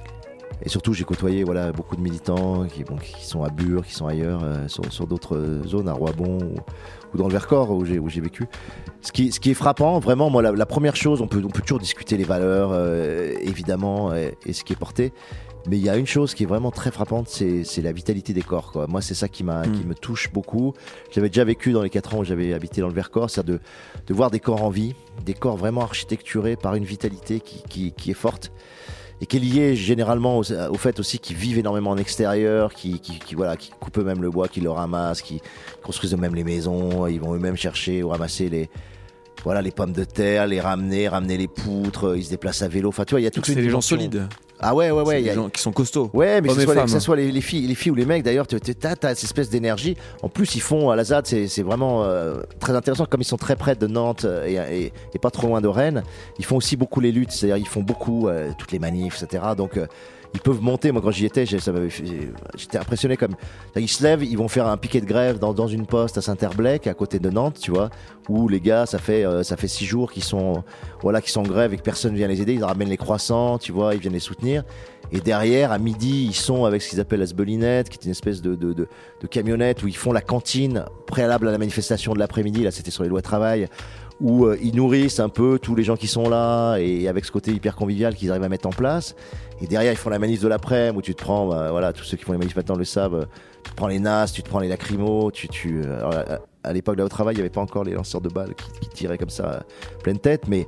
et surtout j'ai côtoyé voilà beaucoup de militants qui, bon, qui sont à Bure, qui sont ailleurs, euh, sur, sur d'autres zones, à Roibon ou, ou dans le Vercors où j'ai, où j'ai vécu. Ce qui, ce qui est frappant, vraiment, moi, la, la première chose, on peut, on peut toujours discuter les valeurs, euh, évidemment, et, et ce qui est porté. Mais il y a une chose qui est vraiment très frappante, c'est, c'est la vitalité des corps, quoi. Moi, c'est ça qui, m'a, mmh. qui me touche beaucoup. J'avais déjà vécu dans les quatre ans où j'avais habité dans le Vercors, c'est-à-dire de, de voir des corps en vie, des corps vraiment architecturés par une vitalité qui, qui, qui est forte. Et qui est lié généralement au, au fait aussi qu'ils vivent énormément en extérieur, qui, qui, qui, voilà, qui coupent eux-mêmes le bois, qui le ramassent, qui construisent eux-mêmes les maisons, ils vont eux-mêmes chercher ou ramasser les, voilà, les pommes de terre, les ramener, ramener les poutres, ils se déplacent à vélo. Enfin, tu vois, il y a toute une c'est des gens dimension. solides. Ah ouais, ouais, ouais. C'est y a... des gens qui sont costauds. Ouais, mais que ce soit, les, que ce femmes. soit les, les, filles, les filles ou les mecs, d'ailleurs, tu as cette espèce d'énergie. En plus, ils font à la Z A D, c'est, c'est vraiment euh, très intéressant, comme ils sont très près de Nantes et, et, et pas trop loin de Rennes. Ils font aussi beaucoup les luttes, c'est-à-dire ils font beaucoup euh, toutes les manifs, et cetera. Donc, euh, ils peuvent monter. Moi, quand j'y étais, j'ai, ça m'avait fait, j'étais impressionné. Comme ils se lèvent, ils vont faire un piquet de grève dans, dans une poste à Saint-Herblac, à côté de Nantes, tu vois, où les gars, ça fait euh, ça fait six jours qu'ils sont voilà, qu'ils sont en grève et que personne vient les aider. Ils ramènent les croissants, tu vois, ils viennent les soutenir. Et derrière, à midi, ils sont avec ce qu'ils appellent la Sbelinette, qui est une espèce de, de, de, de camionnette où ils font la cantine préalable à la manifestation de l'après-midi. Là, c'était sur les lois de travail, où euh, ils nourrissent un peu tous les gens qui sont là, et avec ce côté hyper convivial qu'ils arrivent à mettre en place. Et derrière, ils font la manif de l'après-midi, où tu te prends, bah, voilà, tous ceux qui font les manifs maintenant le savent, tu te prends les nas, tu te prends les lacrymos, tu, tu, alors, à, à l'époque là au travail, il n'y avait pas encore les lanceurs de balles qui, qui tiraient comme ça, pleine tête, mais...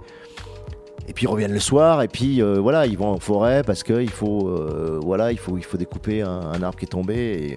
Et puis ils reviennent le soir, et puis euh, voilà, ils vont en forêt parce qu'il faut, euh, voilà, il faut, il faut découper un, un arbre qui est tombé. Et,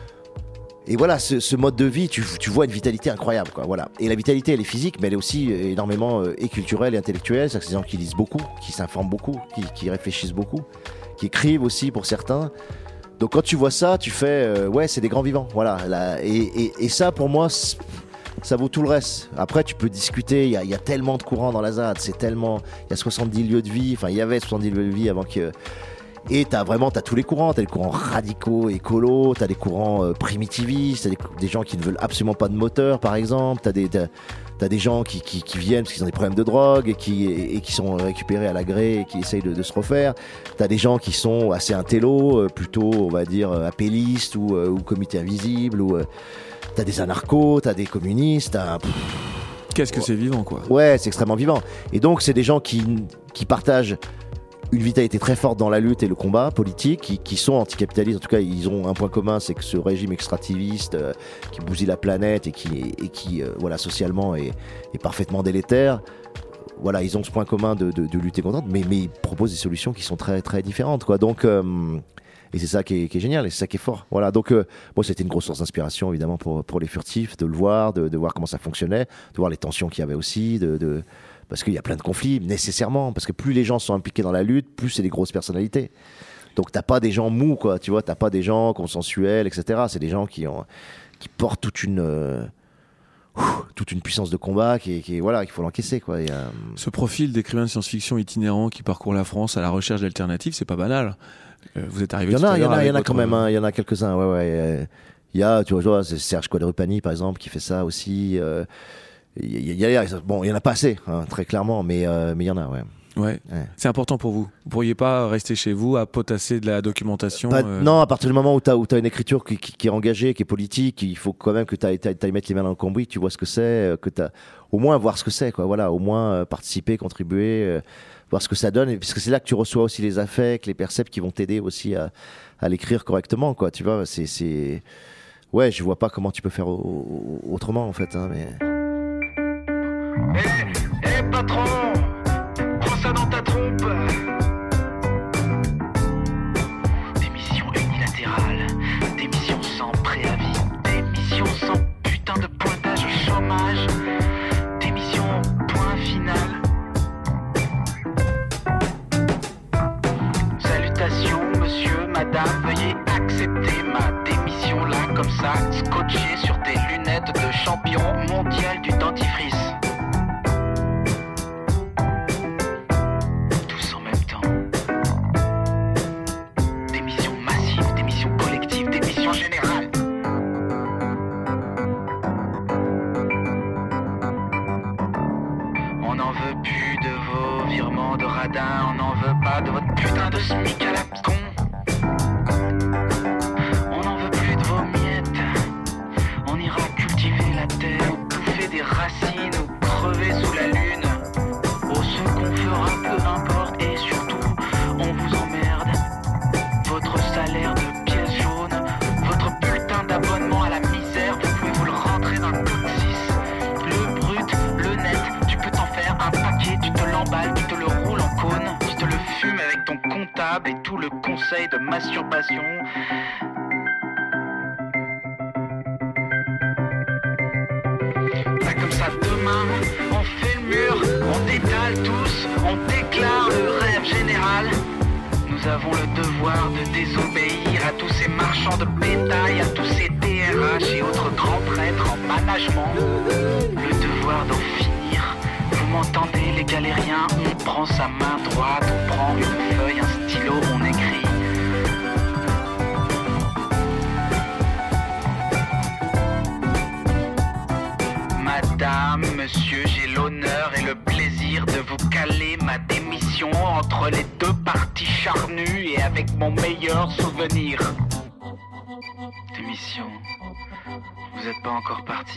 et voilà, ce, ce mode de vie, tu, tu vois une vitalité incroyable, quoi. Voilà. Et la vitalité, elle est physique, mais elle est aussi énormément euh, et culturelle et intellectuelle. C'est-à-dire que c'est des gens qui lisent beaucoup, qui s'informent beaucoup, qui, qui réfléchissent beaucoup, qui écrivent aussi pour certains. Donc quand tu vois ça, tu fais, euh, ouais, c'est des grands vivants. Voilà. Là, et, et, et ça, pour moi, ça vaut tout le reste. Après, tu peux discuter, il y, y a tellement de courants dans la Z A D, c'est tellement... Il y a soixante-dix lieux de vie, enfin, il y avait soixante-dix lieux de vie avant que... Et t'as vraiment, t'as tous les courants, t'as les courants radicaux, écolos, t'as des courants euh, primitivistes, t'as des, des gens qui ne veulent absolument pas de moteur, par exemple, t'as des... T'as, T'as des gens qui, qui, qui viennent parce qu'ils ont des problèmes de drogue et qui, et, et qui sont récupérés à la gré et qui essayent de, de se refaire. T'as des gens qui sont assez intello, plutôt, on va dire, apélistes ou, ou comité invisible. Ou, t'as des anarchos, t'as des communistes. T'as... Qu'est-ce que c'est vivant, quoi. Ouais, c'est extrêmement vivant. Et donc, c'est des gens qui, qui partagent une vitalité très forte dans la lutte et le combat politique, qui, qui sont anticapitalistes. En tout cas, ils ont un point commun, c'est que ce régime extractiviste euh, qui bousille la planète et qui, et qui euh, voilà, socialement est, est parfaitement délétère, voilà, ils ont ce point commun de, de, de lutter contre, mais, mais ils proposent des solutions qui sont très, très différentes, quoi. Donc, euh, et c'est ça qui est, qui est génial, et c'est ça qui est fort. Voilà, donc euh, moi, c'était une grosse source d'inspiration, évidemment, pour, pour les furtifs, de le voir, de, de voir comment ça fonctionnait, de voir les tensions qu'il y avait aussi, de, de, parce qu'il y a plein de conflits, nécessairement, parce que plus les gens sont impliqués dans la lutte, plus c'est des grosses personnalités. Donc t'as pas des gens mous, quoi, tu vois, t'as pas des gens consensuels, et cetera. C'est des gens qui, ont, qui portent toute une... Euh, toute une puissance de combat qui est, qui est voilà, qu'il faut l'encaisser, quoi. Et, euh... Ce profil d'écrivain de science-fiction itinérant qui parcourt la France à la recherche d'alternatives, c'est pas banal. Euh, vous êtes arrivé. Il y en a, il y en a, il y en a votre... quand même. Hein, il y en a quelques-uns. Ouais, ouais. Il y a, tu vois, c'est Serge Quadrupani par exemple qui fait ça aussi. Euh, il y, y, y a, bon, il y en a pas assez, hein, très clairement, mais euh, mais il y en a, ouais. Ouais. ouais, c'est important pour vous. Vous pourriez pas rester chez vous à potasser de la documentation bah, euh... Non, à partir du moment où tu as où t'as une écriture qui, qui, qui est engagée, qui est politique, il faut quand même que tu ailles mettre les mains dans le cambouis, que tu vois ce que c'est, que tu au moins voir ce que c'est, quoi. Voilà, au moins euh, participer, contribuer, euh, voir ce que ça donne, et, parce que c'est là que tu reçois aussi les affects, les percepts qui vont t'aider aussi à, à l'écrire correctement, quoi. Tu vois, c'est, c'est... ouais, je vois pas comment tu peux faire au, au, autrement en fait, hein, mais. Eh hey, hey, patron, prends ça dans ta trompe. Démission unilatérale, démission sans préavis, démission sans putain de pointage au chômage, démission point final. Salutations monsieur, madame, veuillez accepter ma démission là comme ça, scotché sur tes lunettes de champion mondial du dentifrice. On n'en veut pas de votre putain de smic à la con. On n'en veut plus de vos miettes. On ira cultiver la terre, ou bouffer des racines, ou crever sous la lune. Oh, ce qu'on fera, peu importe, et surtout, on vous emmerde. Votre salaire de pièce jaune, votre bulletin d'abonnement à la misère, vous pouvez vous le rentrer dans le code six. Le brut, le net, tu peux t'en faire un paquet, tu te l'emballes, tu te le roules en cône, tu te le fumes avec ton comptable et tout le conseil de masturbation. Pas comme ça, demain, on fait le mur, on détale tous, on déclare le rêve général. Nous avons le devoir de désobéir à tous ces marchands de bétail, à tous ces D R H et autres grands prêtres en management. Le devoir d'en finir. Vous m'entendez les galériens, on prend sa main droite, on prend une feuille, un stylo, on écrit. Madame, monsieur, j'ai l'honneur et le plaisir de vous caler ma démission entre les deux parties charnues et avec mon meilleur souvenir. Démission, vous êtes pas encore parti.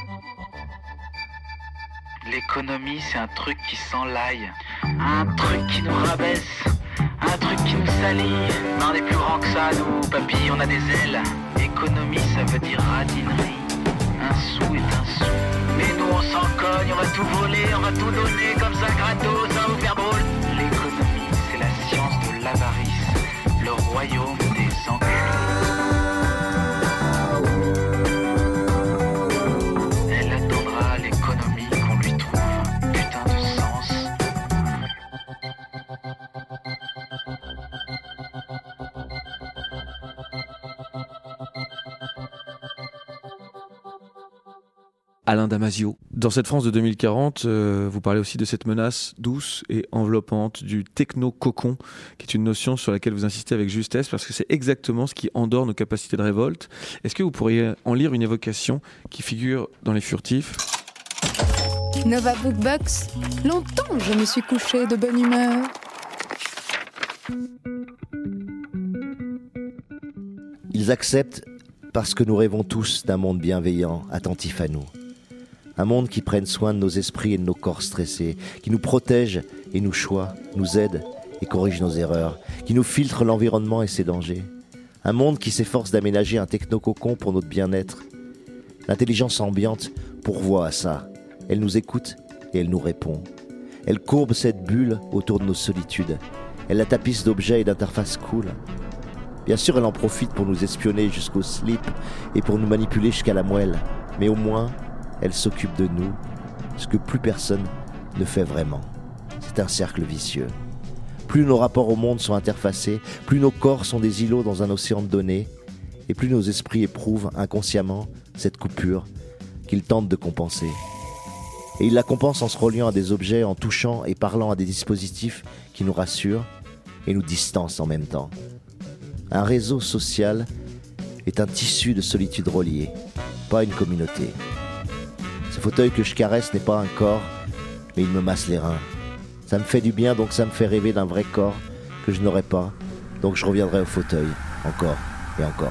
L'économie, c'est un truc qui s'enlaille, un truc qui nous rabaisse, un truc qui nous salit. Mais on est plus grand que ça, nous, papy, on a des ailes. Économie, ça veut dire radinerie. Un sou est un sou. Mais nous, on s'en cogne, on va tout voler, on va tout donner comme ça, gratos, ça va vous faire drôle. L'économie, c'est la science de l'avarice, le royaume des enculés. Alain Damasio. Dans cette France de deux mille quarante, euh, vous parlez aussi de cette menace douce et enveloppante du techno-cocon, qui est une notion sur laquelle vous insistez avec justesse, parce que c'est exactement ce qui endort nos capacités de révolte. Est-ce que vous pourriez en lire une évocation qui figure dans Les Furtifs ? Nova Bookbox, longtemps je me suis couchée de bonne humeur. Ils acceptent parce que nous rêvons tous d'un monde bienveillant, attentif à nous. Un monde qui prenne soin de nos esprits et de nos corps stressés, qui nous protège et nous choisit, nous aide et corrige nos erreurs, qui nous filtre l'environnement et ses dangers. Un monde qui s'efforce d'aménager un techno-cocon pour notre bien-être. L'intelligence ambiante pourvoit à ça. Elle nous écoute et elle nous répond. Elle courbe cette bulle autour de nos solitudes. Elle la tapisse d'objets et d'interfaces cool. Bien sûr, elle en profite pour nous espionner jusqu'au slip et pour nous manipuler jusqu'à la moelle. Mais au moins, elle s'occupe de nous, ce que plus personne ne fait vraiment. C'est un cercle vicieux. Plus nos rapports au monde sont interfacés, plus nos corps sont des îlots dans un océan de données, et plus nos esprits éprouvent inconsciemment cette coupure qu'ils tentent de compenser. Et ils la compensent en se reliant à des objets, en touchant et parlant à des dispositifs qui nous rassurent et nous distancent en même temps. Un réseau social est un tissu de solitude relié, pas une communauté. Ce fauteuil que je caresse n'est pas un corps, mais il me masse les reins. Ça me fait du bien, donc ça me fait rêver d'un vrai corps que je n'aurai pas, donc je reviendrai au fauteuil, encore et encore.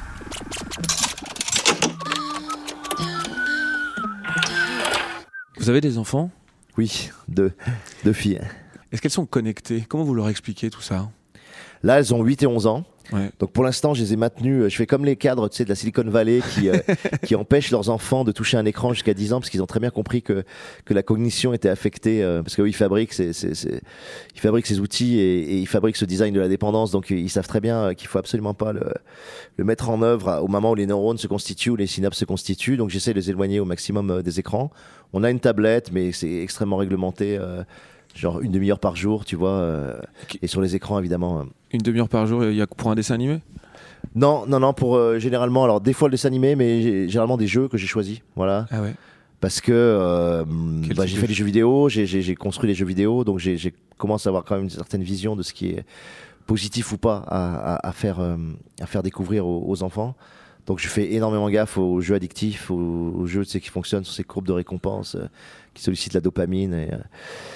Vous avez des enfants ? Oui, deux, deux filles. Est-ce qu'elles sont connectées ? Comment vous leur expliquez tout ça ? Là, elles ont huit et onze ans. Ouais. Donc pour l'instant, je les ai maintenus. Je fais comme les cadres, tu sais, de la Silicon Valley qui, euh, qui empêchent leurs enfants de toucher un écran jusqu'à dix ans parce qu'ils ont très bien compris que, que la cognition était affectée. Euh, parce qu'eux, ils fabriquent ces, ces, ces, ils fabriquent ces outils et, et ils fabriquent ce design de la dépendance. Donc ils savent très bien qu'il faut absolument pas le, le mettre en œuvre au moment où les neurones se constituent, où les synapses se constituent. Donc j'essaie de les éloigner au maximum des écrans. On a une tablette, mais c'est extrêmement réglementé. Euh, genre une demi-heure par jour, tu vois. Euh, et sur les écrans, évidemment. Euh. Une demi-heure par jour, il y a pour un dessin animé ? Non, non, non, pour euh, généralement, alors des fois le dessin animé, mais j'ai, généralement des jeux que j'ai choisis, voilà. Ah ouais. Parce que euh, bah, j'ai fait des jeux vidéo, j'ai, j'ai, j'ai construit des jeux vidéo, donc j'ai, j'ai commencé à avoir quand même une certaine vision de ce qui est positif ou pas à, à, à, faire, euh, à faire découvrir aux, aux enfants. Donc je fais énormément gaffe aux jeux addictifs, aux, aux jeux tu sais, qui fonctionnent sur ces courbes de récompense, euh, qui sollicitent la dopamine et... Euh,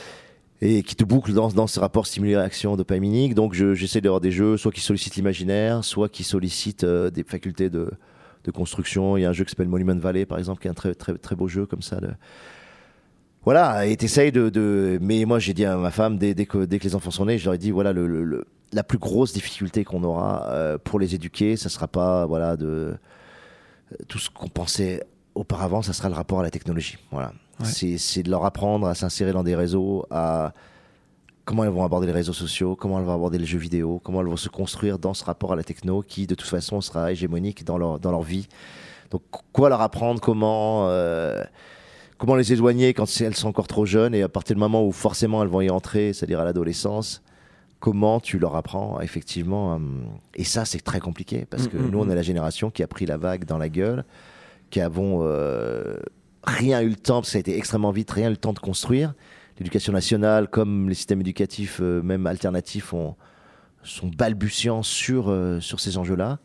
et qui te boucle dans, dans ce rapport stimulation dopaminique. Donc je, j'essaie d'avoir des jeux soit qui sollicitent l'imaginaire, soit qui sollicitent euh, des facultés de, de construction. Il y a un jeu qui s'appelle Monument Valley par exemple, qui est un très très très beau jeu comme ça. De... Voilà, et t'essayes de, de... Mais moi j'ai dit à ma femme, dès, dès, que, dès que les enfants sont nés, je leur ai dit, voilà, le, le, le, la plus grosse difficulté qu'on aura euh, pour les éduquer, ça sera pas voilà, de... tout ce qu'on pensait auparavant, ça sera le rapport à la technologie. Voilà. Ouais. C'est, c'est de leur apprendre à s'insérer dans des réseaux, à comment elles vont aborder les réseaux sociaux, comment elles vont aborder les jeux vidéo, comment elles vont se construire dans ce rapport à la techno qui, de toute façon, sera hégémonique dans leur, dans leur vie. Donc, quoi leur apprendre, comment, euh, comment les éloigner quand elles sont encore trop jeunes et à partir du moment où forcément elles vont y entrer, c'est-à-dire à l'adolescence, comment tu leur apprends, effectivement. Euh, et ça, c'est très compliqué parce que mmh, nous, on est la génération qui a pris la vague dans la gueule, qui avons... Euh, rien eu le temps, parce que ça a été extrêmement vite, rien eu le temps de construire. L'éducation nationale, comme les systèmes éducatifs, euh, même alternatifs, ont, sont balbutiants sur, euh, sur ces enjeux-là.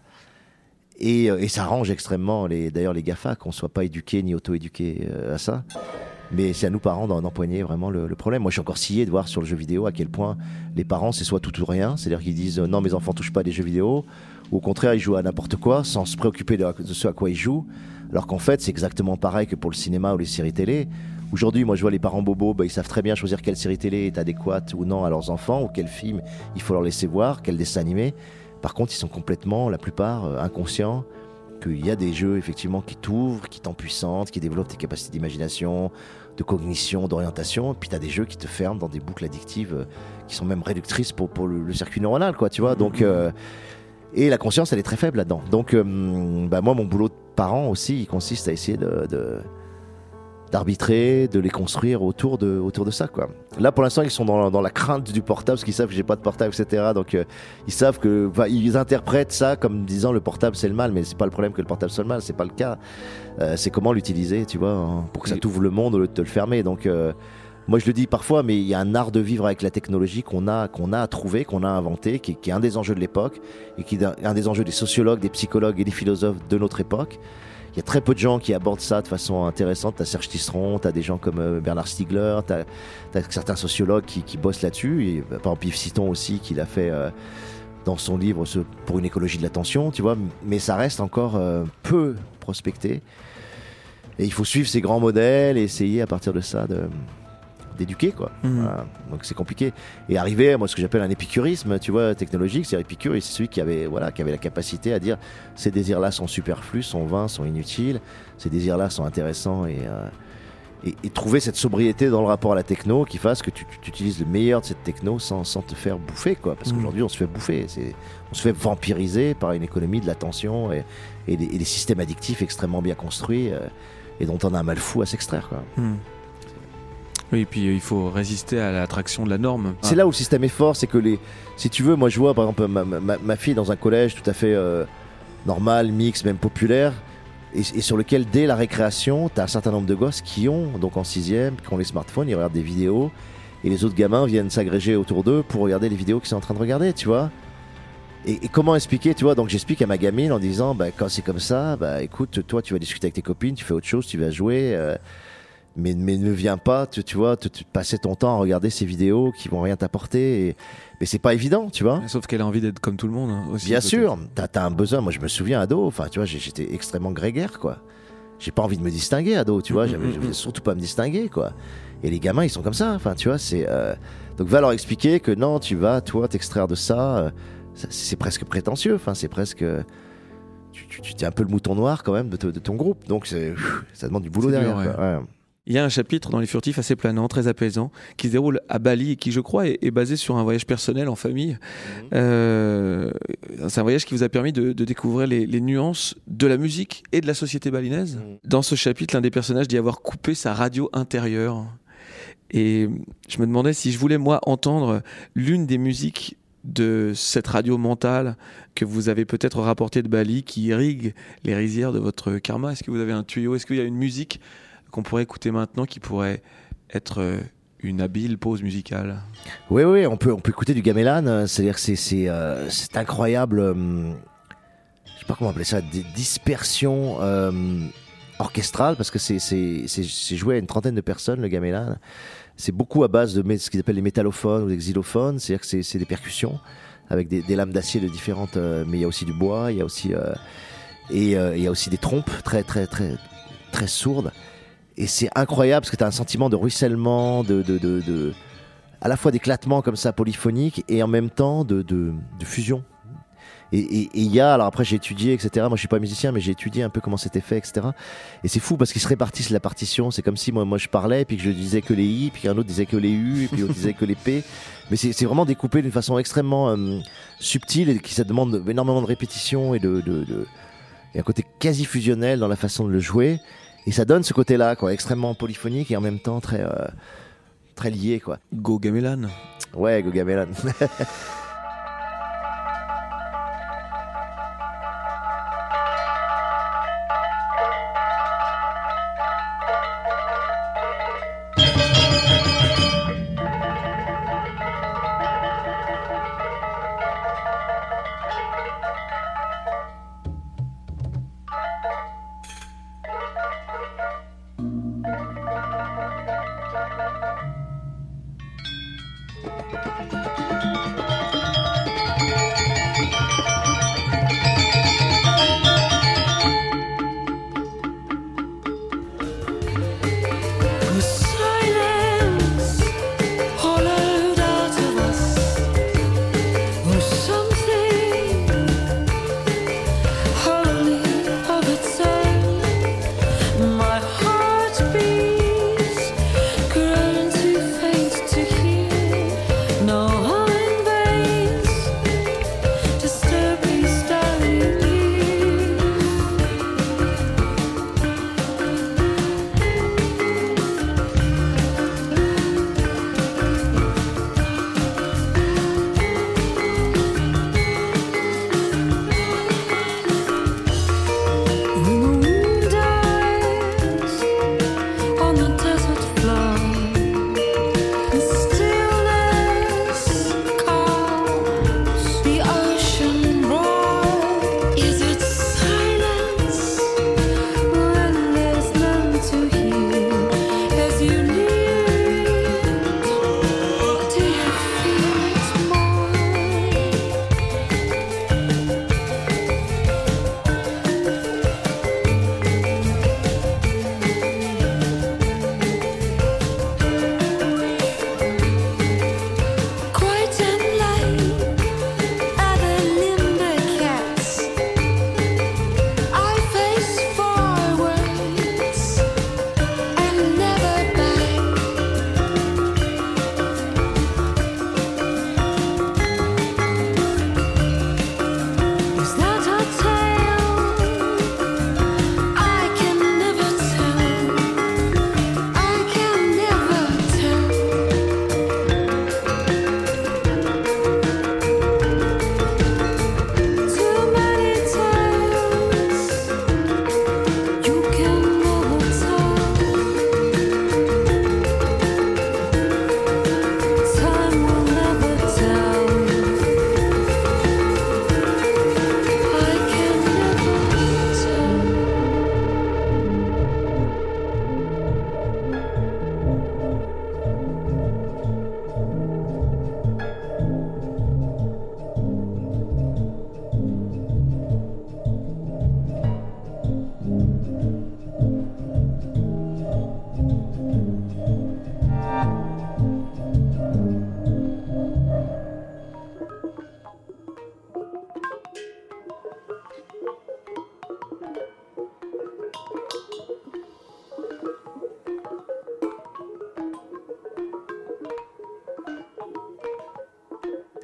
Et, euh, et ça arrange extrêmement, les, d'ailleurs, les GAFA, qu'on ne soit pas éduqués ni auto-éduqués euh, à ça. Mais c'est à nous, parents, d'en, d'empoigner vraiment le, le problème. Moi, je suis encore scié de voir sur le jeu vidéo à quel point les parents, c'est soit tout ou rien. C'est-à-dire qu'ils disent euh, « Non, mes enfants ne touchent pas à des jeux vidéo ». Ou au contraire, ils jouent à n'importe quoi, sans se préoccuper de, de ce à quoi ils jouent. Alors qu'en fait, c'est exactement pareil que pour le cinéma ou les séries télé. Aujourd'hui, moi, je vois les parents bobos, bah, ils savent très bien choisir quelle série télé est adéquate ou non à leurs enfants, ou quel film il faut leur laisser voir, quel dessin animé. Par contre, ils sont complètement, la plupart, euh, inconscients qu'il y a des jeux, effectivement, qui t'ouvrent, qui t'empuissantent, qui développent tes capacités d'imagination, de cognition, d'orientation. Puis tu as des jeux qui te ferment dans des boucles addictives euh, qui sont même réductrices pour, pour le, le circuit neuronal, quoi, tu vois. Donc... Euh, Et la conscience, elle est très faible là-dedans. Donc, euh, bah moi, mon boulot de parent aussi, il consiste à essayer de, de, d'arbitrer, de les construire autour de, autour de ça, quoi. Là, pour l'instant, ils sont dans, dans la crainte du portable, parce qu'ils savent que j'ai pas de portable, et cetera. Donc, euh, ils savent que, bah, ils interprètent ça comme disant le portable c'est le mal, mais c'est pas le problème que le portable soit le mal, c'est pas le cas. Euh, c'est comment l'utiliser, tu vois, hein, pour que ça t'ouvre le monde au lieu de te le fermer. Donc, euh, moi, je le dis parfois, mais il y a un art de vivre avec la technologie qu'on a, qu'on a trouvé, qu'on a inventé, qui, qui est un des enjeux de l'époque, et qui est un des enjeux des sociologues, des psychologues et des philosophes de notre époque. Il y a très peu de gens qui abordent ça de façon intéressante. T'as Serge Tisseron, t'as des gens comme euh, Bernard Stiegler, t'as, t'as certains sociologues qui, qui bossent là-dessus. Et, par exemple, Yves Citon aussi, qui l'a fait euh, dans son livre ce, pour une écologie de l'attention, tu vois. Mais ça reste encore euh, peu prospecté. Et il faut suivre ces grands modèles et essayer à partir de ça de... d'éduquer, quoi. Mmh. Voilà. Donc c'est compliqué. Et arriver à moi ce que j'appelle un épicurisme, tu vois, technologique, c'est Épicure, c'est celui qui avait, voilà, qui avait la capacité à dire ces désirs-là sont superflus, sont vains, sont inutiles, ces désirs-là sont intéressants et, euh, et, et trouver cette sobriété dans le rapport à la techno qui fasse que tu, tu, tu utilises le meilleur de cette techno sans, sans te faire bouffer, quoi. Parce Mmh. qu'aujourd'hui, on se fait bouffer. C'est, on se fait vampiriser par une économie de l'attention et, et, des, et des systèmes addictifs extrêmement bien construits euh, et dont on a un mal fou à s'extraire, quoi. Hmm. Oui, et puis euh, il faut résister à l'attraction de la norme. C'est là où le système est fort, c'est que les, si tu veux, moi je vois par exemple ma, ma, ma fille dans un collège tout à fait euh, normal, mix, même populaire, et, et sur lequel dès la récréation, tu as un certain nombre de gosses qui ont, donc en sixième, qui ont les smartphones, ils regardent des vidéos, et les autres gamins viennent s'agréger autour d'eux pour regarder les vidéos qu'ils sont en train de regarder, tu vois. Et, et comment expliquer, tu vois, donc j'explique à ma gamine en disant, bah, quand c'est comme ça, bah écoute, toi tu vas discuter avec tes copines, tu fais autre chose, tu vas jouer... Euh, Mais, mais ne viens pas, tu, tu vois, te, te passer ton temps à regarder ces vidéos qui vont rien t'apporter. Et, mais c'est pas évident, tu vois. Sauf qu'elle a envie d'être comme tout le monde hein, aussi. Bien peut-être. sûr, t'as, t'as un besoin. Moi, je me souviens ado, enfin, tu vois, j'ai- j'étais extrêmement grégaire, quoi. J'ai pas envie de me distinguer ado, tu vois. J'avais, je voulais surtout pas me distinguer, quoi. Et les gamins, ils sont comme ça. Enfin, tu vois, c'est. Euh... Donc, va leur expliquer que non, tu vas, toi, t'extraire de ça. euh, ça- c'est presque prétentieux. Enfin, c'est presque. Tu, tu, tu es un peu le mouton noir quand même de, te- de ton groupe. Donc, c'est, ça demande du boulot C'est derrière. dur, quoi. Ouais. Il y a un chapitre dans Les Furtifs assez planant, très apaisant, qui se déroule à Bali et qui, je crois, est, est basé sur un voyage personnel en famille. Mmh. Euh, c'est un voyage qui vous a permis de, de découvrir les, les nuances de la musique et de la société balinaise. Mmh. Dans ce chapitre, l'un des personnages dit avoir coupé sa radio intérieure. Et je me demandais si je voulais, moi, entendre l'une des musiques de cette radio mentale que vous avez peut-être rapportée de Bali, qui irrigue les rizières de votre karma. Est-ce que vous avez un tuyau ? Est-ce qu'il y a une musique qu'on pourrait écouter maintenant qui pourrait être euh, une habile pause musicale ? Oui, oui, on peut, on peut écouter du gamelan. euh, C'est-à-dire que c'est, c'est, euh, c'est incroyable. euh, je sais pas comment appeler ça, des dispersions euh, orchestrales, parce que c'est, c'est, c'est, c'est joué à une trentaine de personnes, le gamelan. C'est beaucoup à base de mé- ce qu'ils appellent les métallophones ou des xylophones. C'est-à-dire que c'est, c'est des percussions avec des, des lames d'acier de différentes. euh, mais il y a aussi du bois, il y a aussi euh, et euh, il y a aussi des trompes très, très, très, très sourdes. Et c'est incroyable parce que tu as un sentiment de ruissellement, de, de, de, de, à la fois d'éclatement comme ça polyphonique et en même temps de, de, de fusion. Et il y a, alors après j'ai étudié, et cetera. Moi je suis pas musicien, mais j'ai étudié un peu comment c'était fait, et cetera. Et c'est fou parce qu'ils se répartissent la partition. C'est comme si moi, moi je parlais, et puis que je disais que les I, puis qu'un autre disait que les U, et puis l'autre disait que les P. Mais c'est, c'est vraiment découpé d'une façon extrêmement euh, subtile et qui ça demande énormément de répétition et de, de, de et un côté quasi fusionnel dans la façon de le jouer. Et ça donne ce côté-là, quoi, extrêmement polyphonique et en même temps très, euh, très lié, quoi. Go Gamelan. Ouais, Go Gamelan.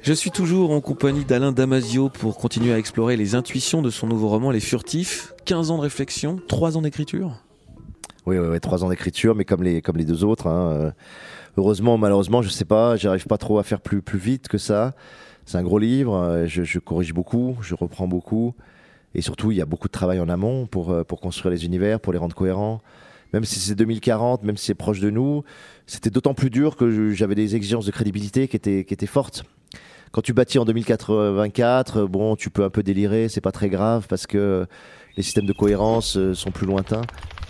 Je suis toujours en compagnie d'Alain Damasio pour continuer à explorer les intuitions de son nouveau roman Les Furtifs. quinze ans de réflexion, trois ans d'écriture. Oui, oui, oui, trois ans d'écriture, mais comme les, comme les deux autres. Hein. Heureusement, malheureusement, je sais pas, j'arrive pas trop à faire plus, plus vite que ça. C'est un gros livre, je, je corrige beaucoup, je reprends beaucoup. Et surtout, il y a beaucoup de travail en amont pour, pour construire les univers, pour les rendre cohérents. Même si c'est deux mille quarante, même si c'est proche de nous, c'était d'autant plus dur que je, j'avais des exigences de crédibilité qui étaient, qui étaient fortes. Quand tu bâtis en deux mille quatre-vingt-quatre, bon, tu peux un peu délirer, c'est pas très grave parce que les systèmes de cohérence sont plus lointains.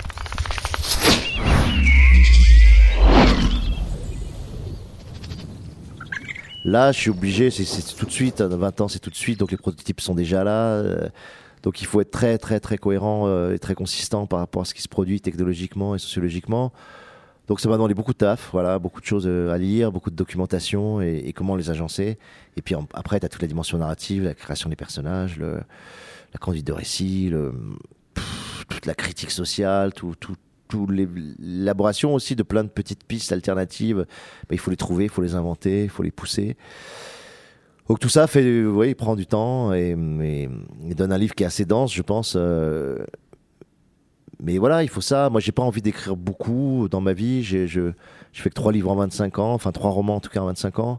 Là, je suis obligé, c'est, c'est tout de suite, vingt ans, c'est tout de suite, donc les prototypes sont déjà là. Euh, donc il faut être très, très, très cohérent euh, et très consistant par rapport à ce qui se produit technologiquement et sociologiquement. Donc ça m'a demandé beaucoup de taf, voilà, beaucoup de choses à lire, beaucoup de documentation et, et comment les agencer. Et puis en, après, tu as toute la dimension narrative, la création des personnages, le, la conduite de récit, le, pff, toute la critique sociale, tout, tout, tout l'élaboration aussi de plein de petites pistes alternatives. Ben, il faut les trouver, il faut les inventer, il faut les pousser. Donc tout ça fait, oui, prend du temps et, et, et donne un livre qui est assez dense, je pense. Euh, mais voilà, il faut ça. Moi, j'ai pas envie d'écrire beaucoup dans ma vie. J'ai, je, je fais que trois livres en vingt-cinq ans, enfin trois romans en tout cas en vingt-cinq ans.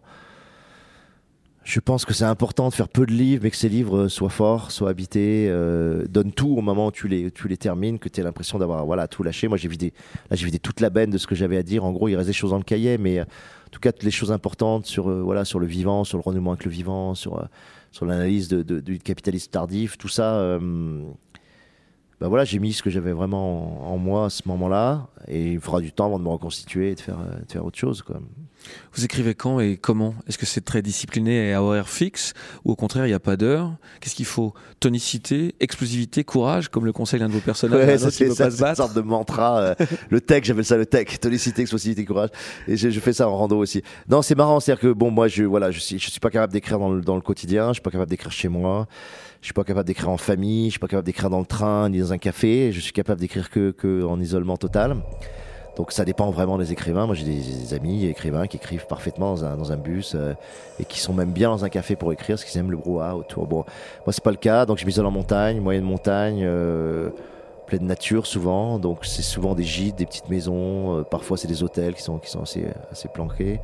Je pense que c'est important de faire peu de livres, mais que ces livres soient forts, soient habités, euh, donnent tout au moment où tu les, tu les termines, que tu aies l'impression d'avoir voilà, tout lâché. Moi, j'ai vidé, là, j'ai vidé toute la benne de ce que j'avais à dire. En gros, il reste des choses dans le cahier, mais en tout cas, toutes les choses importantes sur, euh, voilà, sur le vivant, sur le renouement avec le vivant, sur, euh, sur l'analyse de, de, du capitalisme tardif, tout ça. Euh, ben voilà, j'ai mis ce que j'avais vraiment en, en moi à ce moment-là, et il faudra du temps avant de me reconstituer et de faire, euh, de faire autre chose, quoi. Vous écrivez quand et comment ? Est-ce que c'est très discipliné et à horaire fixe, ou au contraire il n'y a pas d'heure ? Qu'est-ce qu'il faut ? Tonicité, explosivité, courage, comme le conseille l'un de vos personnages. Ouais, ça, c'est, ça, se c'est une sorte de mantra. Euh, le tech, j'appelle ça le tech. Tonicité, explosivité, courage. Et je, je fais ça en rando aussi. Non, c'est marrant, c'est-à-dire que bon, moi, je voilà, je suis, je suis pas capable d'écrire dans le, dans le quotidien. Je suis pas capable d'écrire chez moi. Je suis pas capable d'écrire en famille. Je suis pas capable d'écrire dans le train ni dans un café. Je suis capable d'écrire que, que en isolement total. Donc ça dépend vraiment des écrivains. Moi j'ai des, des amis écrivains qui écrivent parfaitement dans un, dans un bus euh, et qui sont même bien dans un café pour écrire parce qu'ils aiment le brouhaha autour. Bon, moi c'est pas le cas, donc je m'isole en montagne, moyenne montagne, euh, pleine nature souvent. Donc c'est souvent des gîtes, des petites maisons, euh, parfois c'est des hôtels qui sont, qui sont assez, assez planqués.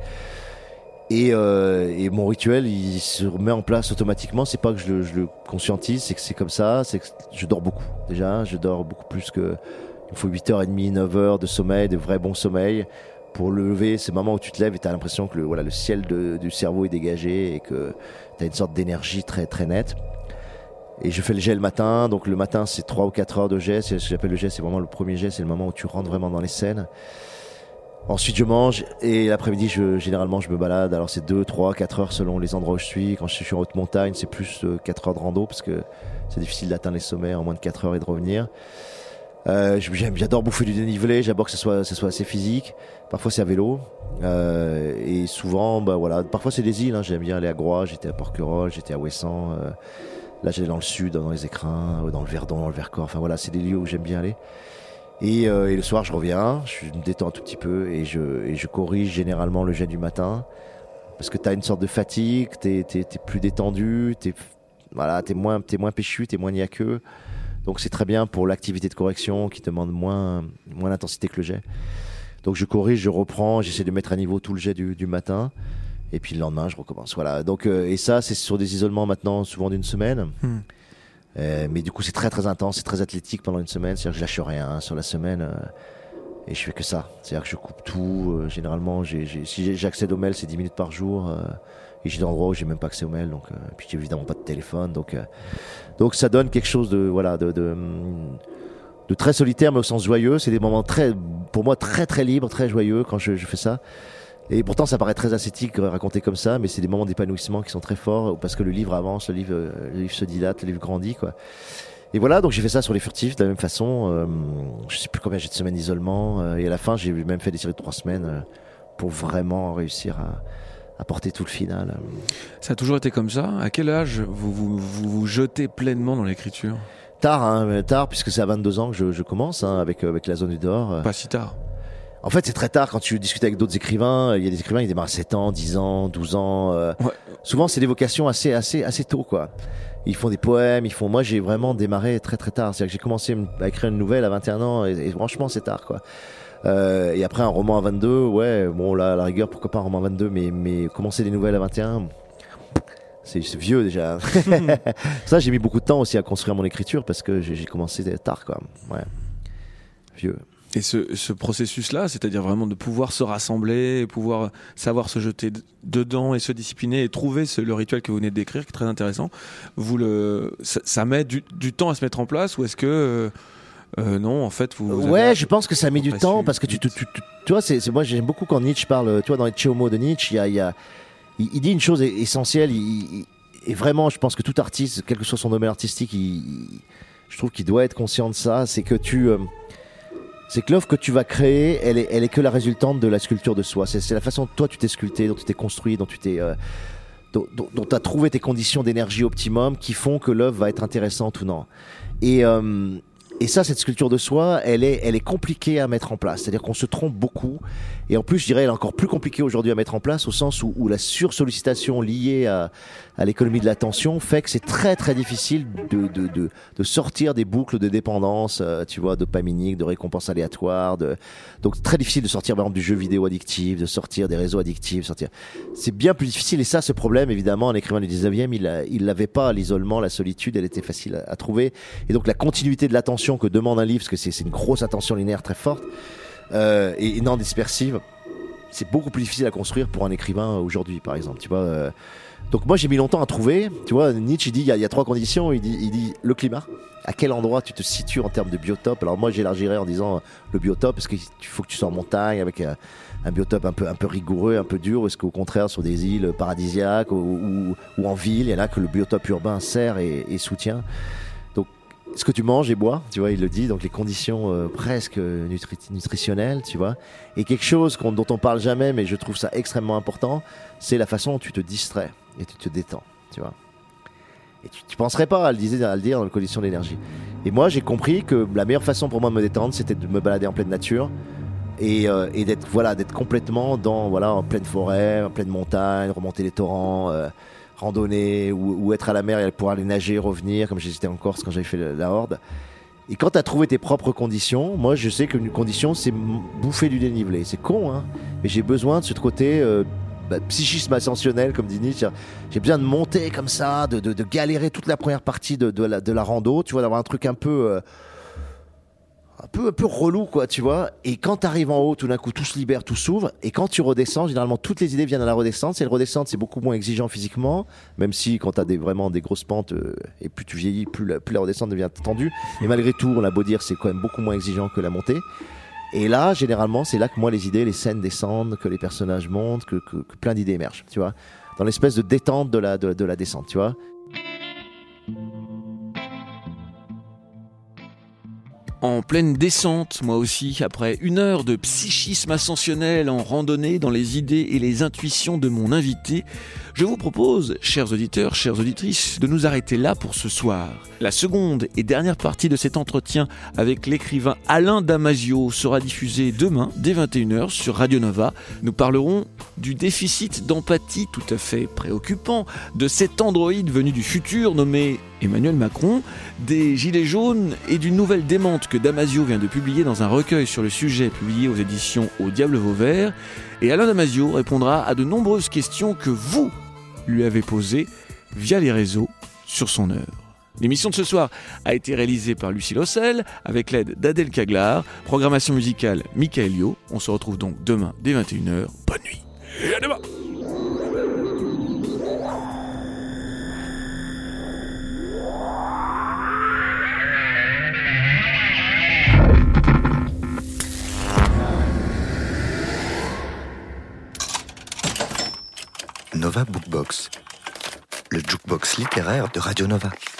Et, euh, et mon rituel il se remet en place automatiquement. C'est pas que je le, je le conscientise, c'est que c'est comme ça. C'est que je dors beaucoup déjà, je dors beaucoup plus que... Il faut huit heures trente, neuf heures de sommeil, de vrai bon sommeil. Pour le lever, c'est le moment où tu te lèves et tu as l'impression que le, voilà, le ciel de, du cerveau est dégagé et que tu as une sorte d'énergie très, très nette. Et je fais le jet le matin. Donc le matin, c'est trois ou quatre heures de jet. C'est ce que j'appelle le jet, c'est vraiment le premier jet. C'est le moment où tu rentres vraiment dans les scènes. Ensuite, je mange et l'après-midi, je, généralement, je me balade. Alors c'est deux, trois, quatre heures selon les endroits où je suis. Quand je suis en haute montagne, c'est plus quatre heures de rando parce que c'est difficile d'atteindre les sommets en moins de quatre heures et de revenir. Euh, j'aime, j'adore bouffer du dénivelé, j'adore que ce soit, ce soit assez physique. Parfois c'est à vélo, euh, et souvent, bah voilà, parfois c'est des îles. Hein. J'aime bien aller à Groix, j'étais à Porquerolles, j'étais à Ouessant. Euh, là, j'allais dans le sud, dans les Écrins, dans le Verdon, dans le Vercors. Enfin voilà, c'est des lieux où j'aime bien aller. Et, euh, et le soir, je reviens, je me détends un tout petit peu et je, et je corrige généralement le jet du matin parce que t'as une sorte de fatigue, t'es, t'es, t'es plus détendu, t'es, voilà, t'es moins, t'es moins péchu, t'es moins niaqueux. Donc c'est très bien pour l'activité de correction qui demande moins, moins d'intensité que le jet. Donc je corrige, je reprends, j'essaie de mettre à niveau tout le jet du, du matin. Et puis le lendemain, je recommence. Voilà. Donc, euh, et ça, c'est sur des isolements maintenant, souvent d'une semaine. Hmm. Euh, mais du coup, c'est très très intense, c'est très athlétique pendant une semaine. C'est-à-dire que je lâche rien hein, sur la semaine. Euh, et je fais que ça. C'est-à-dire que je coupe tout. Euh, généralement, j'ai, j'ai, si j'accède au mail, c'est dix minutes par jour. Euh, et j'ai des endroits où j'ai même pas accès au mail. Donc, euh, puis j'ai évidemment pas de téléphone. Donc, euh, donc ça donne quelque chose de, voilà, de, de, de très solitaire, mais au sens joyeux. C'est des moments très, pour moi, très très libres, très joyeux quand je, je fais ça. Et pourtant, ça paraît très ascétique raconté comme ça, mais c'est des moments d'épanouissement qui sont très forts parce que le livre avance, le livre, le livre se dilate, le livre grandit, quoi. Et voilà, donc j'ai fait ça sur Les Furtifs de la même façon. Euh, je sais plus combien j'ai de semaines d'isolement, euh, et à la fin, j'ai même fait des séries de trois semaines euh, pour vraiment réussir à, à porter tout le final. Ça a toujours été comme ça. À quel âge vous vous, vous, vous jetez pleinement dans l'écriture ? Tard, hein, tard, puisque c'est à vingt-deux ans que je, je commence hein, avec avec La Zone du Dehors. Pas si tard. En fait, c'est très tard quand tu discutes avec d'autres écrivains. Il y a des écrivains, ils démarrent à sept ans, dix ans, douze ans. Euh, Ouais. Souvent, c'est des vocations assez, assez, assez tôt, quoi. Ils font des poèmes, ils font. Moi, j'ai vraiment démarré très, très tard. C'est-à-dire que j'ai commencé à écrire une nouvelle à vingt et un ans, et, et franchement, c'est tard, quoi. Euh, et après, un roman à vingt-deux, ouais, bon, là, à la rigueur, pourquoi pas un roman à vingt-deux, mais, mais commencer des nouvelles à vingt et un, c'est, c'est vieux déjà. Ça, j'ai mis beaucoup de temps aussi à construire mon écriture parce que j'ai, j'ai commencé tard, quoi. Ouais. Vieux. Et ce, ce processus-là, c'est-à-dire vraiment de pouvoir se rassembler, pouvoir savoir se jeter d- dedans et se discipliner et trouver ce, le rituel que vous venez de décrire, qui est très intéressant, vous le, ça, ça met du, du temps à se mettre en place ou est-ce que euh, euh, non, en fait, vous, vous Ouais, avez- je pense que ça met du Après, temps su- parce que tu, tu, tu, tu, tu vois, c'est, c'est moi j'aime beaucoup quand Nietzsche parle. Tu vois, dans les Tchéhomo de Nietzsche, il y a, il y a, il, il dit une chose essentielle. Il, il, et vraiment, je pense que tout artiste, quel que soit son domaine artistique, il, il, je trouve qu'il doit être conscient de ça. C'est que tu euh, c'est que l'œuvre que tu vas créer, elle est, elle est que la résultante de la sculpture de soi. C'est, c'est la façon dont toi tu t'es sculpté, dont tu t'es construit, dont tu t'es, euh, dont, dont tu as trouvé tes conditions d'énergie optimum qui font que l'œuvre va être intéressante ou non. Et, euh, et ça, cette sculpture de soi, elle est, elle est compliquée à mettre en place. C'est-à-dire qu'on se trompe beaucoup. Et en plus, je dirais, elle est encore plus compliquée aujourd'hui à mettre en place au sens où, où la sursollicitation liée à, à l'économie de l'attention fait que c'est très très difficile de, de, de, de sortir des boucles de dépendance, euh, tu vois, dopaminique, de récompense aléatoire. De... Donc très difficile de sortir par exemple du jeu vidéo addictif, de sortir des réseaux addictifs. Sortir... C'est bien plus difficile. Et ça, ce problème, évidemment, un écrivain du dix-neuvième, il a, il l'avait pas. L'isolement, la solitude, elle était facile à, à trouver. Et donc la continuité de l'attention que demande un livre, parce que c'est, c'est une grosse attention linéaire très forte, Euh, et, et non dispersive, c'est beaucoup plus difficile à construire pour un écrivain aujourd'hui, par exemple. Tu vois. Euh... Donc moi j'ai mis longtemps à trouver. Tu vois, Nietzsche il dit il y, a, il y a trois conditions. Il dit, il dit le climat. À quel endroit tu te situes en termes de biotope. Alors moi j'élargirais en disant euh, le biotope parce qu'il faut que tu sois en montagne avec un, un biotope un peu un peu rigoureux, un peu dur. Ou est-ce qu'au contraire sur des îles paradisiaques ou, ou, ou en ville, il y en a que le biotope urbain sert et, et soutient. Ce que tu manges et bois, tu vois, il le dit, donc les conditions euh, presque nutri- nutritionnelles, tu vois. Et quelque chose qu'on, dont on parle jamais, mais je trouve ça extrêmement important, c'est la façon dont tu te distrais et tu te détends, tu vois. Et tu, tu penserais pas à le, dire, à le dire dans les conditions d'énergie. Et moi, j'ai compris que la meilleure façon pour moi de me détendre, c'était de me balader en pleine nature et, euh, et d'être, voilà, d'être complètement dans, voilà, en pleine forêt, en pleine montagne, remonter les torrents. Euh, randonner ou, ou être à la mer et pouvoir aller nager, revenir, comme j'étais en Corse quand j'avais fait la, la Horde. Et quand tu as trouvé tes propres conditions, moi je sais qu'une condition c'est m- bouffer du dénivelé. C'est con, hein, mais j'ai besoin de ce côté euh, bah, psychisme ascensionnel, comme dit Nietzsche. J'ai besoin de monter comme ça, de, de, de galérer toute la première partie de, de, la, de la rando, tu vois, d'avoir un truc un peu... Euh, un peu un peu relou quoi, tu vois. Et quand t'arrives en haut, tout d'un coup tout se libère, tout s'ouvre, et quand tu redescends, généralement toutes les idées viennent à la redescente. Et le redescente c'est beaucoup moins exigeant physiquement, même si quand t'as des vraiment des grosses pentes euh, et plus tu vieillis, plus la, plus la redescente devient tendue. Et malgré tout, on a beau dire, c'est quand même beaucoup moins exigeant que la montée. Et là, généralement, c'est là que moi les idées, les scènes descendent, que les personnages montent, que, que, que plein d'idées émergent, tu vois, dans l'espèce de détente de la de, de la descente, tu vois. En pleine descente, moi aussi, après une heure de psychisme ascensionnel en randonnée dans les idées et les intuitions de mon invité, je vous propose, chers auditeurs, chères auditrices, de nous arrêter là pour ce soir. La seconde et dernière partie de cet entretien avec l'écrivain Alain Damasio sera diffusée demain dès vingt et une heures sur Radio Nova. Nous parlerons du déficit d'empathie tout à fait préoccupant de cet androïde venu du futur nommé Emmanuel Macron, des Gilets jaunes et d'une nouvelle démente que Damasio vient de publier dans un recueil sur le sujet publié aux éditions Au Diable Vauvert. Et Alain Damasio répondra à de nombreuses questions que vous lui avez posées via les réseaux sur son œuvre. L'émission de ce soir a été réalisée par Lucille Ossel avec l'aide d'Adèle Caglar, programmation musicale Michael Yo. On se retrouve donc demain dès vingt et une heures. Bonne nuit et à demain. Nova Bookbox, le jukebox littéraire de Radio Nova.